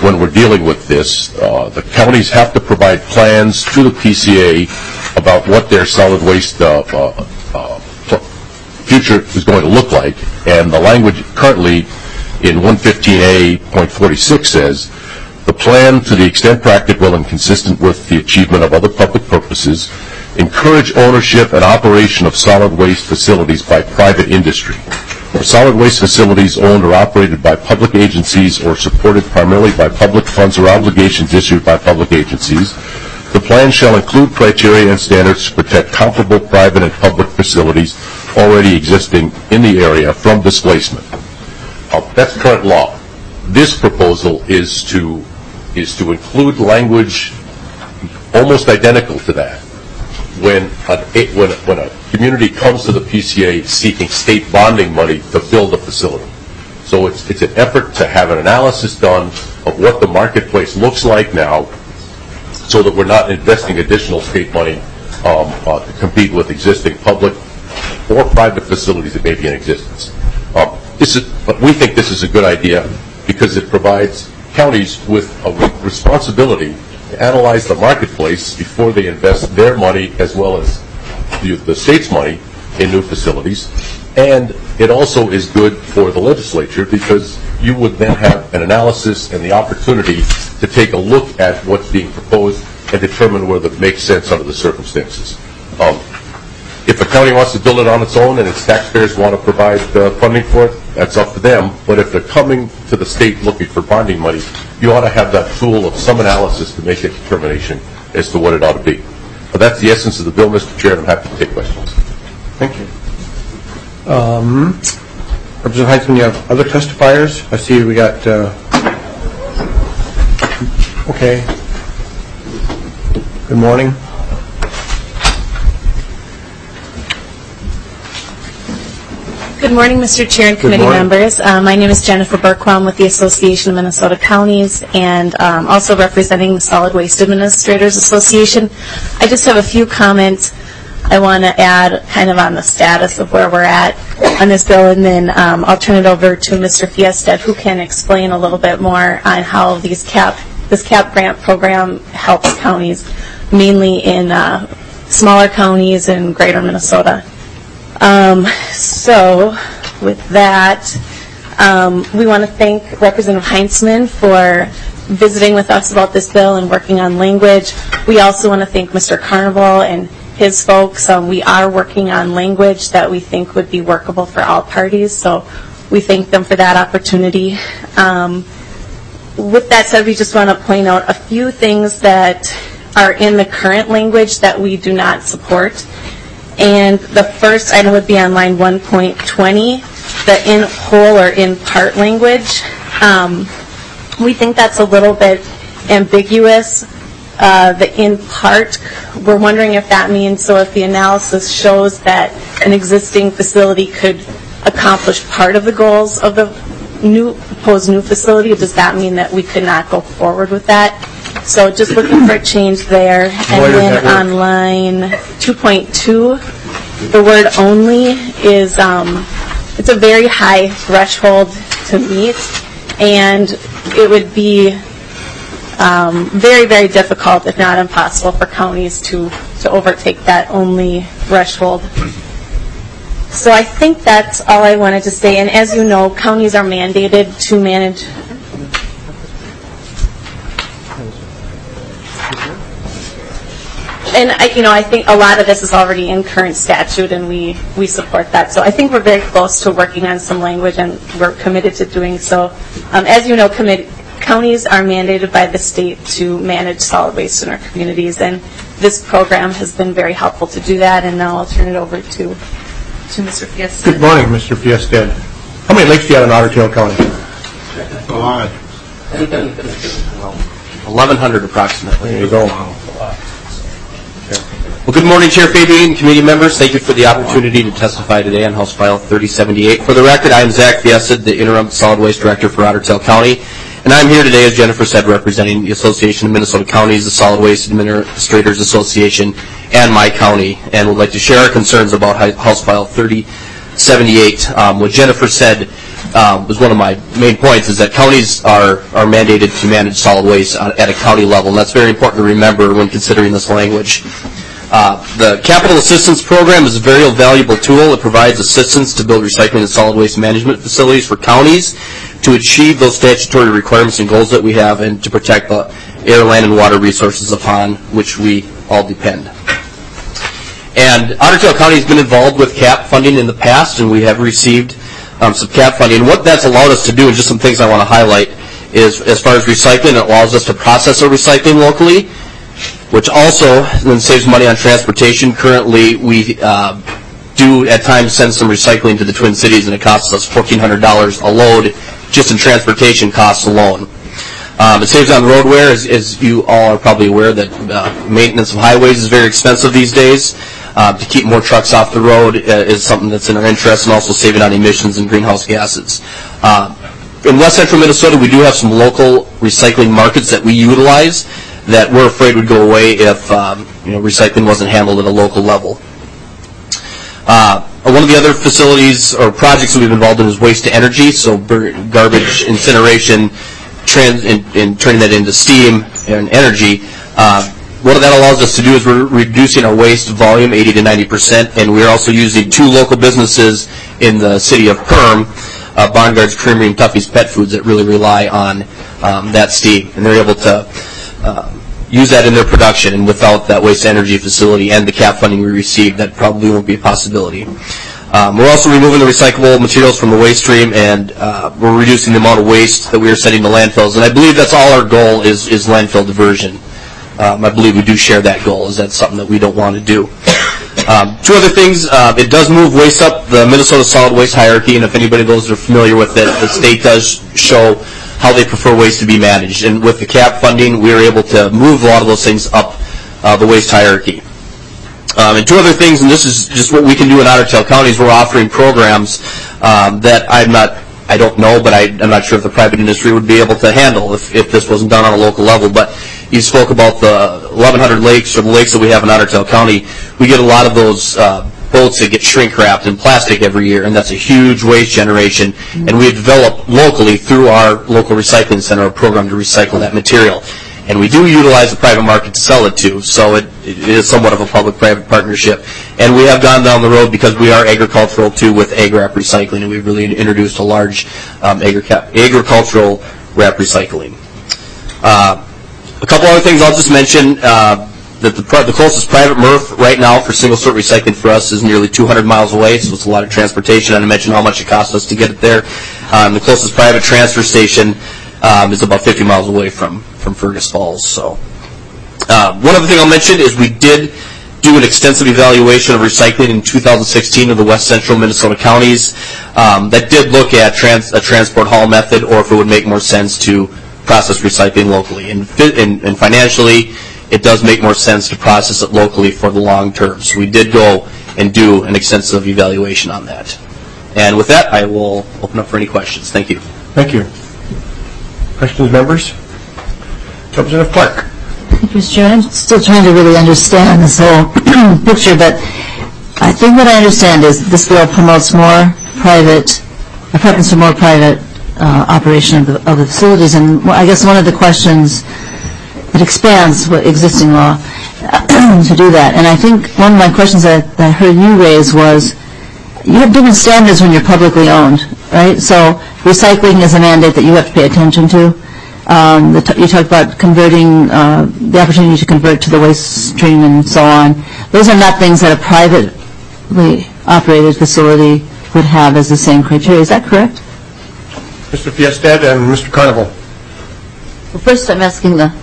when we're dealing with this. Uh, the counties have to provide plans to the P C A about what their solid waste uh, uh, uh, future is going to look like, and the language currently in one fifteen A point forty-six says, the plan, to the extent practical and consistent with the achievement of other public purposes, encourage ownership and operation of solid waste facilities by private industry, or solid waste facilities owned or operated by public agencies or supported primarily by public funds or obligations issued by public agencies. The plan shall include criteria and standards to protect comparable private and public facilities already existing in the area from displacement. Uh, that's current law. This proposal is to is to include language almost identical to that. When a, when, a, when a community comes to the P C A seeking state bonding money to build a facility. So it's, it's an effort to have an analysis done of what the marketplace looks like now so that we're not investing additional state money um, uh, to compete with existing public or private facilities that may be in existence. Um, this is, but we think this is a good idea because it provides counties with a responsibility to analyze the marketplace before they invest their money as well as the, the state's money in new facilities. And it also is good for the legislature because you would then have an analysis and the opportunity to take a look at what's being proposed and determine whether it makes sense under the circumstances. Um, if a county wants to build it on its own and its taxpayers want to provide uh, funding for it, that's up to them. But if they're coming to the state looking for bonding money, you ought to have that tool of some analysis to make a determination as to what it ought to be. But that's the essence of the bill, Mister Chair, and I'm happy to take questions. Thank you. Um, Representative Heinzman, you have other testifiers? I see we got, uh, okay. Good morning. Good morning, Mister Chair and committee members. Uh, my name is Jennifer Burkbaum with the Association of Minnesota Counties and um, also representing the Solid Waste Administrators Association. I just have a few comments I want to add kind of on the status of where we're at on this bill, and then um, I'll turn it over to Mister Fiested, who can explain a little bit more on how these CAP, this CAP grant program helps counties, mainly in uh, smaller counties in greater Minnesota. Um, so, with that, um, we want to thank Representative Heinzman for visiting with us about this bill and working on language. We also want to thank Mister Carnival and his folks. Um, we are working on language that we think would be workable for all parties, so we thank them for that opportunity. Um, with that said, we just want to point out a few things that are in the current language that we do not support. And the first item would be on line one point twenty, the in whole or in part language. Um, we think that's a little bit ambiguous. Uh, the in part, we're wondering if that means, so if the analysis shows that an existing facility could accomplish part of the goals of the new proposed new facility, does that mean that we could not go forward with that? So just looking for a change there. And then on line two point two, the word only is, um, it's a very high threshold to meet, and it would be um, very, very difficult, if not impossible, for counties to, to overtake that only threshold. So I think that's all I wanted to say. And as you know, counties are mandated to manage. And I, you know, I think a lot of this is already in current statute, and we, we support that. So I think we're very close to working on some language, and we're committed to doing so. Um, as you know, commit, counties are mandated by the state to manage solid waste in our communities, and this program has been very helpful to do that. And now I'll turn it over to to Mister Fiested. Good morning, Mister Fiested. How many lakes do you have in Otter Tail County? A lot. eleven hundred approximately. There you go. Well, good morning, Chair Fabie and committee members. Thank you for the opportunity to testify today on House File thirty seventy-eight. For the record, I am Zach Fiested, the Interim Solid Waste Director for Otter Tail County, and I'm here today, as Jennifer said, representing the Association of Minnesota Counties, the Solid Waste Administrators Association, and my county, and would like to share our concerns about House File thirty seventy-eight. Um, what Jennifer said um, was one of my main points, is that counties are, are mandated to manage solid waste on, at a county level, and that's very important to remember when considering this language. Uh, the Capital Assistance Program is a very valuable tool. It provides assistance to build recycling and solid waste management facilities for counties to achieve those statutory requirements and goals that we have and to protect the air, land, and water resources upon which we all depend. And Otter Tail County has been involved with C A P funding in the past, and we have received um, some C A P funding. And what that's allowed us to do, and just some things I want to highlight, is as far as recycling, it allows us to process our recycling locally, which also then saves money on transportation. Currently, we uh, do at times send some recycling to the Twin Cities, and it costs us fourteen hundred dollars a load just in transportation costs alone. Um, it saves on road wear, as, as you all are probably aware that uh, maintenance of highways is very expensive these days. Uh, to keep more trucks off the road uh, is something that's in our interest, and also saving on emissions and greenhouse gases. Uh, in West Central Minnesota, we do have some local recycling markets that we utilize that we're afraid would go away if um, you know, recycling wasn't handled at a local level. Uh, one of the other facilities or projects that we've been involved in is waste to energy, so garbage incineration, trans, in, in turning that into steam and energy. Uh, what that allows us to do is we're reducing our waste volume eighty to ninety percent, and we're also using two local businesses in the city of Perm, uh, Bongards Creamery and Tuffy's Pet Foods, that really rely on um, that steam, and they're able to uh, use that in their production, and without that waste energy facility and the C A P funding we received, that probably won't be a possibility. Um, we're also removing the recyclable materials from the waste stream, and uh, we're reducing the amount of waste that we are sending to landfills, and I believe that's all our goal is, is landfill diversion. Um, I believe we do share that goal, is that's something that we don't want to do. Um, two other things, uh, it does move waste up the Minnesota solid waste hierarchy, and if anybody of those are familiar with it, the state does show how they prefer waste to be managed. And with the C A P funding, we were able to move a lot of those things up uh, the waste hierarchy. Um, and two other things, and this is just what we can do in Otter Tail County, is we're offering programs um, that I'm not, I don't know, but I, I'm not sure if the private industry would be able to handle if, if this wasn't done on a local level. But you spoke about the eleven hundred lakes, or the lakes that we have in Otter Tail County. We get a lot of those uh, boats that get shrink wrapped in plastic every year, and that's a huge waste generation. Mm-hmm. And we develop locally through our local recycling center a program to recycle that material. And we do utilize the private market to sell it to, so it, it is somewhat of a public-private partnership. And we have gone down the road because we are agricultural too with Ag-Wrap Recycling, and we've really introduced a large um, agricultural wrap recycling. Uh, a couple other things I'll just mention. Uh, that the, the closest private M R F right now for single-sort recycling for us is nearly two hundred miles away, so it's a lot of transportation, and I mentioned how much it costs us to get it there. Um, the closest private transfer station um, is about fifty miles away from, from Fergus Falls. So, uh, one other thing I'll mention is we did do an extensive evaluation of recycling in two thousand sixteen of the West Central Minnesota counties. Um, that did look at trans, a transport haul method, or if it would make more sense to process recycling locally. And, and, and financially, it does make more sense to process it locally for the long term. So we did go and do an extensive evaluation on that. And with that, I will open up for any questions. Thank you. Thank you. Questions, members? Representative Clark. Thank you, Mister Chair. I'm still trying to really understand this whole picture, but I think what I understand is this bill promotes more private, a preference for more private uh, operation of the, of the facilities. And I guess one of the questions, it expands what existing law to do that. And I think one of my questions that, that I heard you raise was, you have different standards when you're publicly owned, right? So recycling is a mandate that you have to pay attention to. Um, the t- you talked about converting, uh, the opportunity to convert to the waste stream and so on. Those are not things that a privately operated facility would have as the same criteria. Is that correct? Mister Fiested and Mister Carnival. Well, first I'm asking the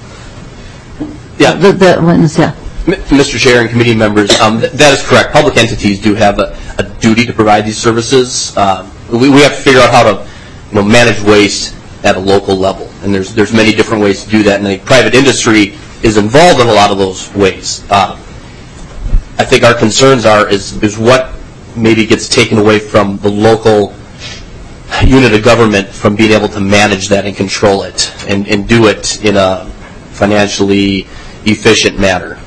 Yeah. The, the witness, yeah. Mister Chair and committee members, um, th- that is correct. Public entities do have a, a duty to provide these services. Um, we, we have to figure out how to, you know, manage waste at a local level, and there's there's many different ways to do that. And the private industry is involved in a lot of those ways. Uh, I think our concerns are is is what maybe gets taken away from the local unit of government from being able to manage that and control it and, and do it in a financially efficient manner.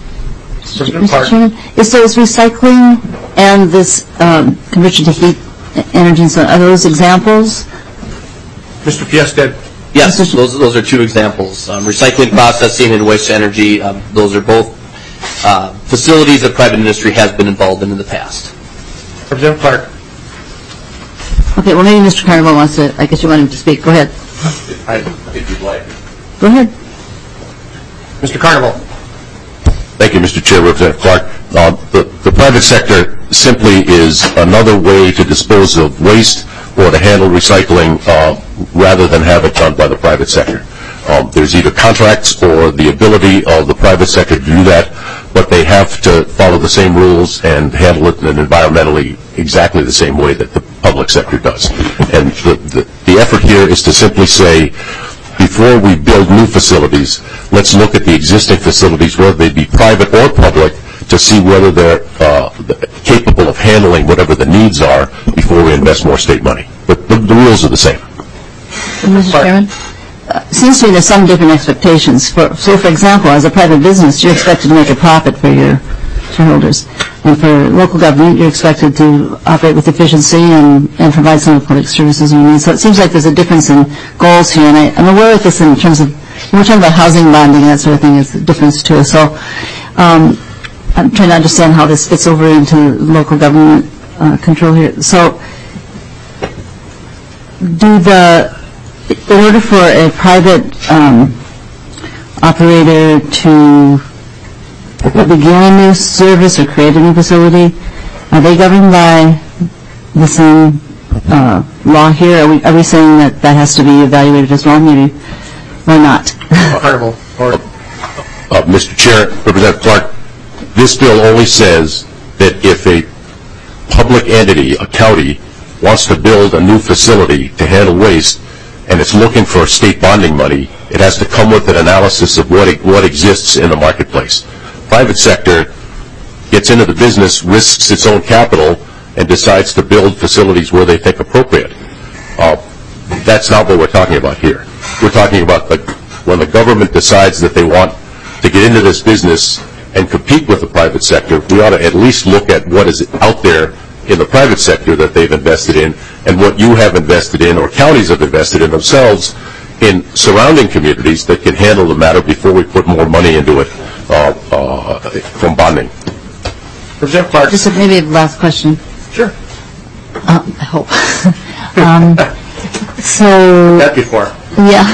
Mister Chairman, is so is recycling and this um, conversion to heat energy and so on. Are those examples? Mister Fiesta? Yes, those, those are two examples. Um, recycling, processing, and waste to energy, um, those are both uh, facilities that private industry has been involved in in the past. Representative Clark. Okay, well, maybe Mister Carnival wants to, I guess you want him to speak. Go ahead. I, if you'd like. Go ahead. Mister Carnival. Thank you, Mister Chair, Representative Clark. Uh, the, the private sector simply is another way to dispose of waste or to handle recycling uh, rather than have it done by the private sector. Um, there's either contracts or the ability of the private sector to do that, but they have to follow the same rules and handle it in environmentally exactly the same way that the public sector does. And the, the, the effort here is to simply say, before we build new facilities, let's look at the existing facilities, whether they be private or public, to see whether they're uh, capable of handling whatever the needs are before we invest more state money. But the, the rules are the same. Mister Chairman? Uh, seems to me there's some different expectations. For, so, for example, as a private business, you're expected to make a profit for your shareholders. And for local government, you're expected to operate with efficiency and, and provide some of the public services you need. So it seems like there's a difference in goals here. And I, I'm aware of this in terms of, when we're talking about housing bonding and that sort of thing, it's a difference to it. So um, I'm trying to understand how this fits over into local government uh, control here. So do the, in order for a private um, operator to begin a new service or create a new facility, are they governed by the same uh, law here? Are we, are we saying that that has to be evaluated as well, maybe, or not? Carnival. Uh, Mister Chair, Representative Clark, this bill only says that if a public entity, a county, wants to build a new facility to handle waste and it's looking for state bonding money, it has to come with an analysis of what, it, what exists in the marketplace. Private sector gets into the business, risks its own capital, and decides to build facilities where they think appropriate. Uh, that's not what we're talking about here. We're talking about the, when the government decides that they want to get into this business and compete with the private sector, we ought to at least look at what is out there in the private sector that they've invested in and what you have invested in or counties have invested in themselves in surrounding communities that can handle the matter before we put more money into it uh, uh, from bonding. Representative Clark. Just a, maybe a last question. Sure. Uh, I hope. um, so. That before. Yeah.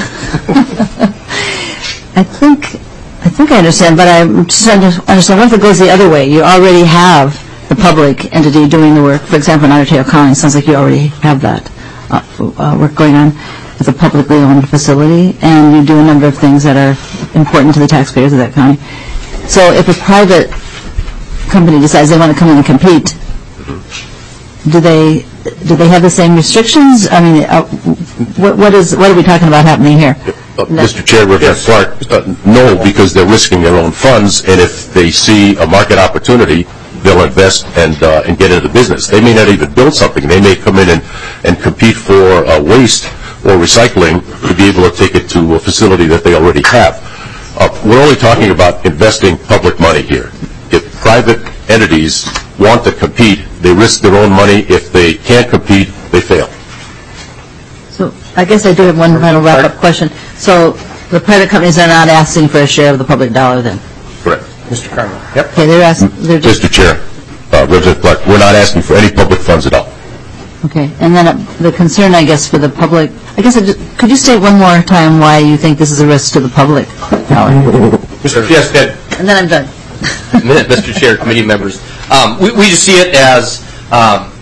I think I think I understand, but I'm just trying to understand what if it goes the other way? You already have the public entity doing the work. For example, in Otter Tail County, it sounds like you already have that uh, uh, work going on with a publicly owned facility, and you do a number of things that are important to the taxpayers of that county. So if a private company decides they want to come in and compete, do they do they have the same restrictions? I mean, uh, what, what is what are we talking about happening here? Uh, Mister Chair, Representative Clark, uh, no, because they're risking their own funds, and if they see a market opportunity, they'll invest and uh, and get into the business. They may not even build something. They may come in and, and compete for uh, waste or recycling to be able to take it to a facility that they already have. Uh, we're only talking about investing public money here. If private entities want to compete, they risk their own money. If they can't compete, they fail. So I guess I do have one final wrap-up question. So the private companies are not asking for a share of the public dollar then? Correct. Mister Carnival. Yep. Okay, they're asking. They're just, Mister Chair, uh, Representative Clark, we're not asking for any public funds at all. okay, and then uh, the concern, I guess, for the public. I guess I just, could you state one more time why you think this is a risk to the public dollar? Mister Fiesta. And then I'm done. Mister Chair, committee members, um, we, we just see it as, um,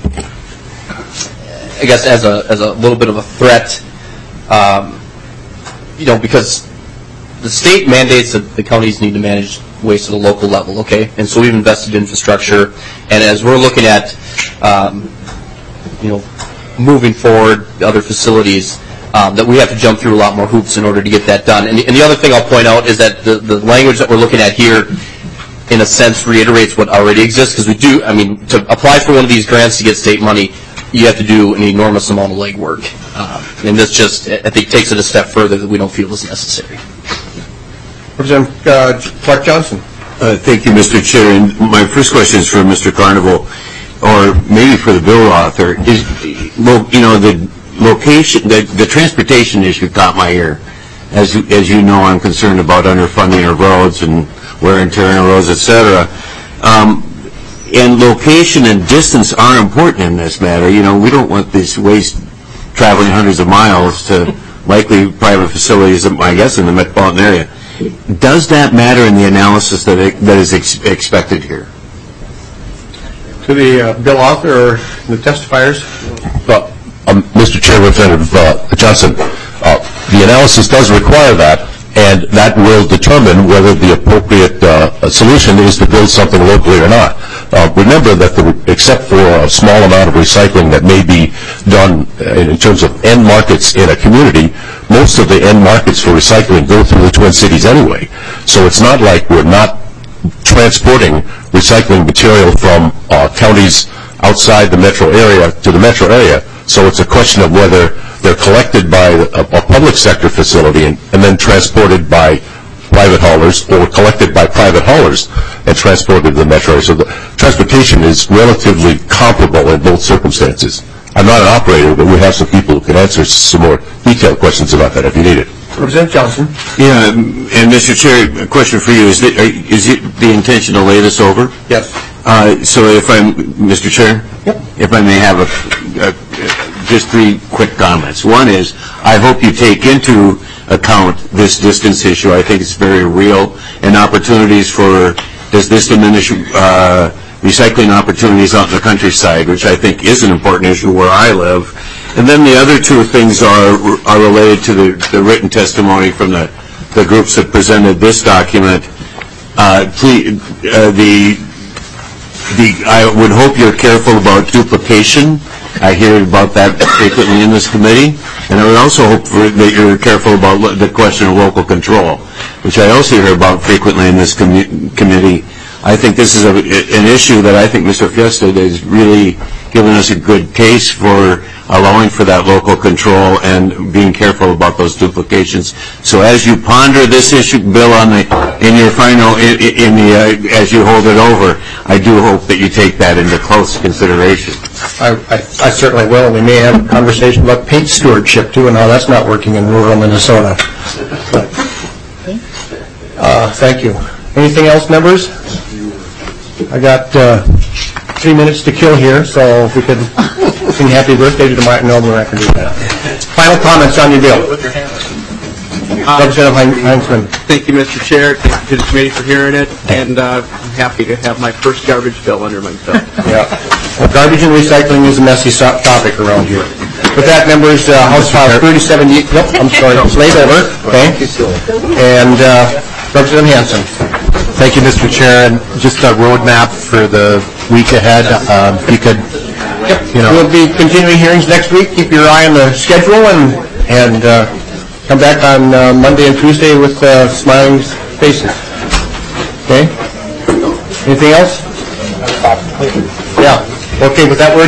I guess, as a as a little bit of a threat, um, you know, because the state mandates that the counties need to manage waste at a local level, okay? And so we've invested in infrastructure, and as we're looking at, um, you know, moving forward other facilities, um, that we have to jump through a lot more hoops in order to get that done. And the, and the other thing I'll point out is that the, the language that we're looking at here, in a sense, reiterates what already exists, because we do, I mean, to apply for one of these grants to get state money, you have to do an enormous amount of legwork. Um, and this just, I think, takes it a step further that we don't feel is necessary. Representative uh, Clark Johnson. Uh, thank you, Mister Chair. And my first question is for Mister Carnival. or maybe for the bill author, is, you know, the location, the, the transportation issue caught my ear. As you, as you know, I'm concerned about underfunding of roads and wear and tear on roads, et cetera. Um, and location and distance are important in this matter. You know, we don't want this waste traveling hundreds of miles to likely private facilities, I guess, in the metropolitan area. Does that matter in the analysis that, it, that is ex expected here? To the uh, bill author or the testifiers? Well, um, Mister Chair, Representative uh, Johnson, uh, the analysis does require that, and that will determine whether the appropriate uh, solution is to build something locally or not. Uh, remember that the, except for a small amount of recycling that may be done in terms of end markets in a community, most of the end markets for recycling go through the Twin Cities anyway. So it's not like we're not transporting recycling material from uh, counties outside the metro area to the metro area. So it's a question of whether they're collected by a, a public sector facility and, and then transported by private haulers, or collected by private haulers and transported to the metro area. So the transportation is relatively comparable in both circumstances. I'm not an operator, but we have some people who can answer some more detailed questions about that if you need it. Representative Johnson. Yeah, and Mister Chair, a question for you. Is it, is it the intention to lay this over? Yes. Uh, so if I'm, Mister Chair? Yep. If I may have a, a, just three quick comments. One is, I hope you take into account this distance issue. I think it's very real, and opportunities for, does this diminish uh, recycling opportunities out in the countryside, which I think is an important issue where I live. And then the other two things are are related to the, the written testimony from the, the groups that presented this document. Uh, please, uh, the, the, I would hope you're careful about duplication. I hear about that frequently in this committee. And I would also hope for, that you're careful about the question of local control, which I also hear about frequently in this com committee. I think this is a, an issue that I think Mister Fiesta has really given us a good case for allowing for that local control and being careful about those duplications. So as you ponder this issue, Bill, on the in your final in, in the uh, as you hold it over, I do hope that you take that into close consideration. I, I, I certainly will. We may have a conversation about paint stewardship too, and how that's not working in rural Minnesota. Uh, thank you. Anything else, members? I got uh, three minutes to kill here, so if we could sing happy birthday to Martin Noble, I can do that. Final comments on your bill. Uh, Representative Heinzman. Thank you, Mister Chair. Thank you to the committee for hearing it, and uh, I'm happy to have my first garbage bill under my belt. Yeah. Well, garbage and recycling is a messy so topic around here. With that, members, uh, House File thirty seventy. Nope, I'm sorry, it's laid over. Okay. And uh, Representative Hansen. Thank you, Mister Chair. And just a roadmap for the week ahead. Um, if you could, you know. We'll be continuing hearings next week. Keep your eye on the schedule and and uh, come back on uh, Monday and Tuesday with uh, smiling faces. Okay. Anything else? Yeah. Okay. With that, we're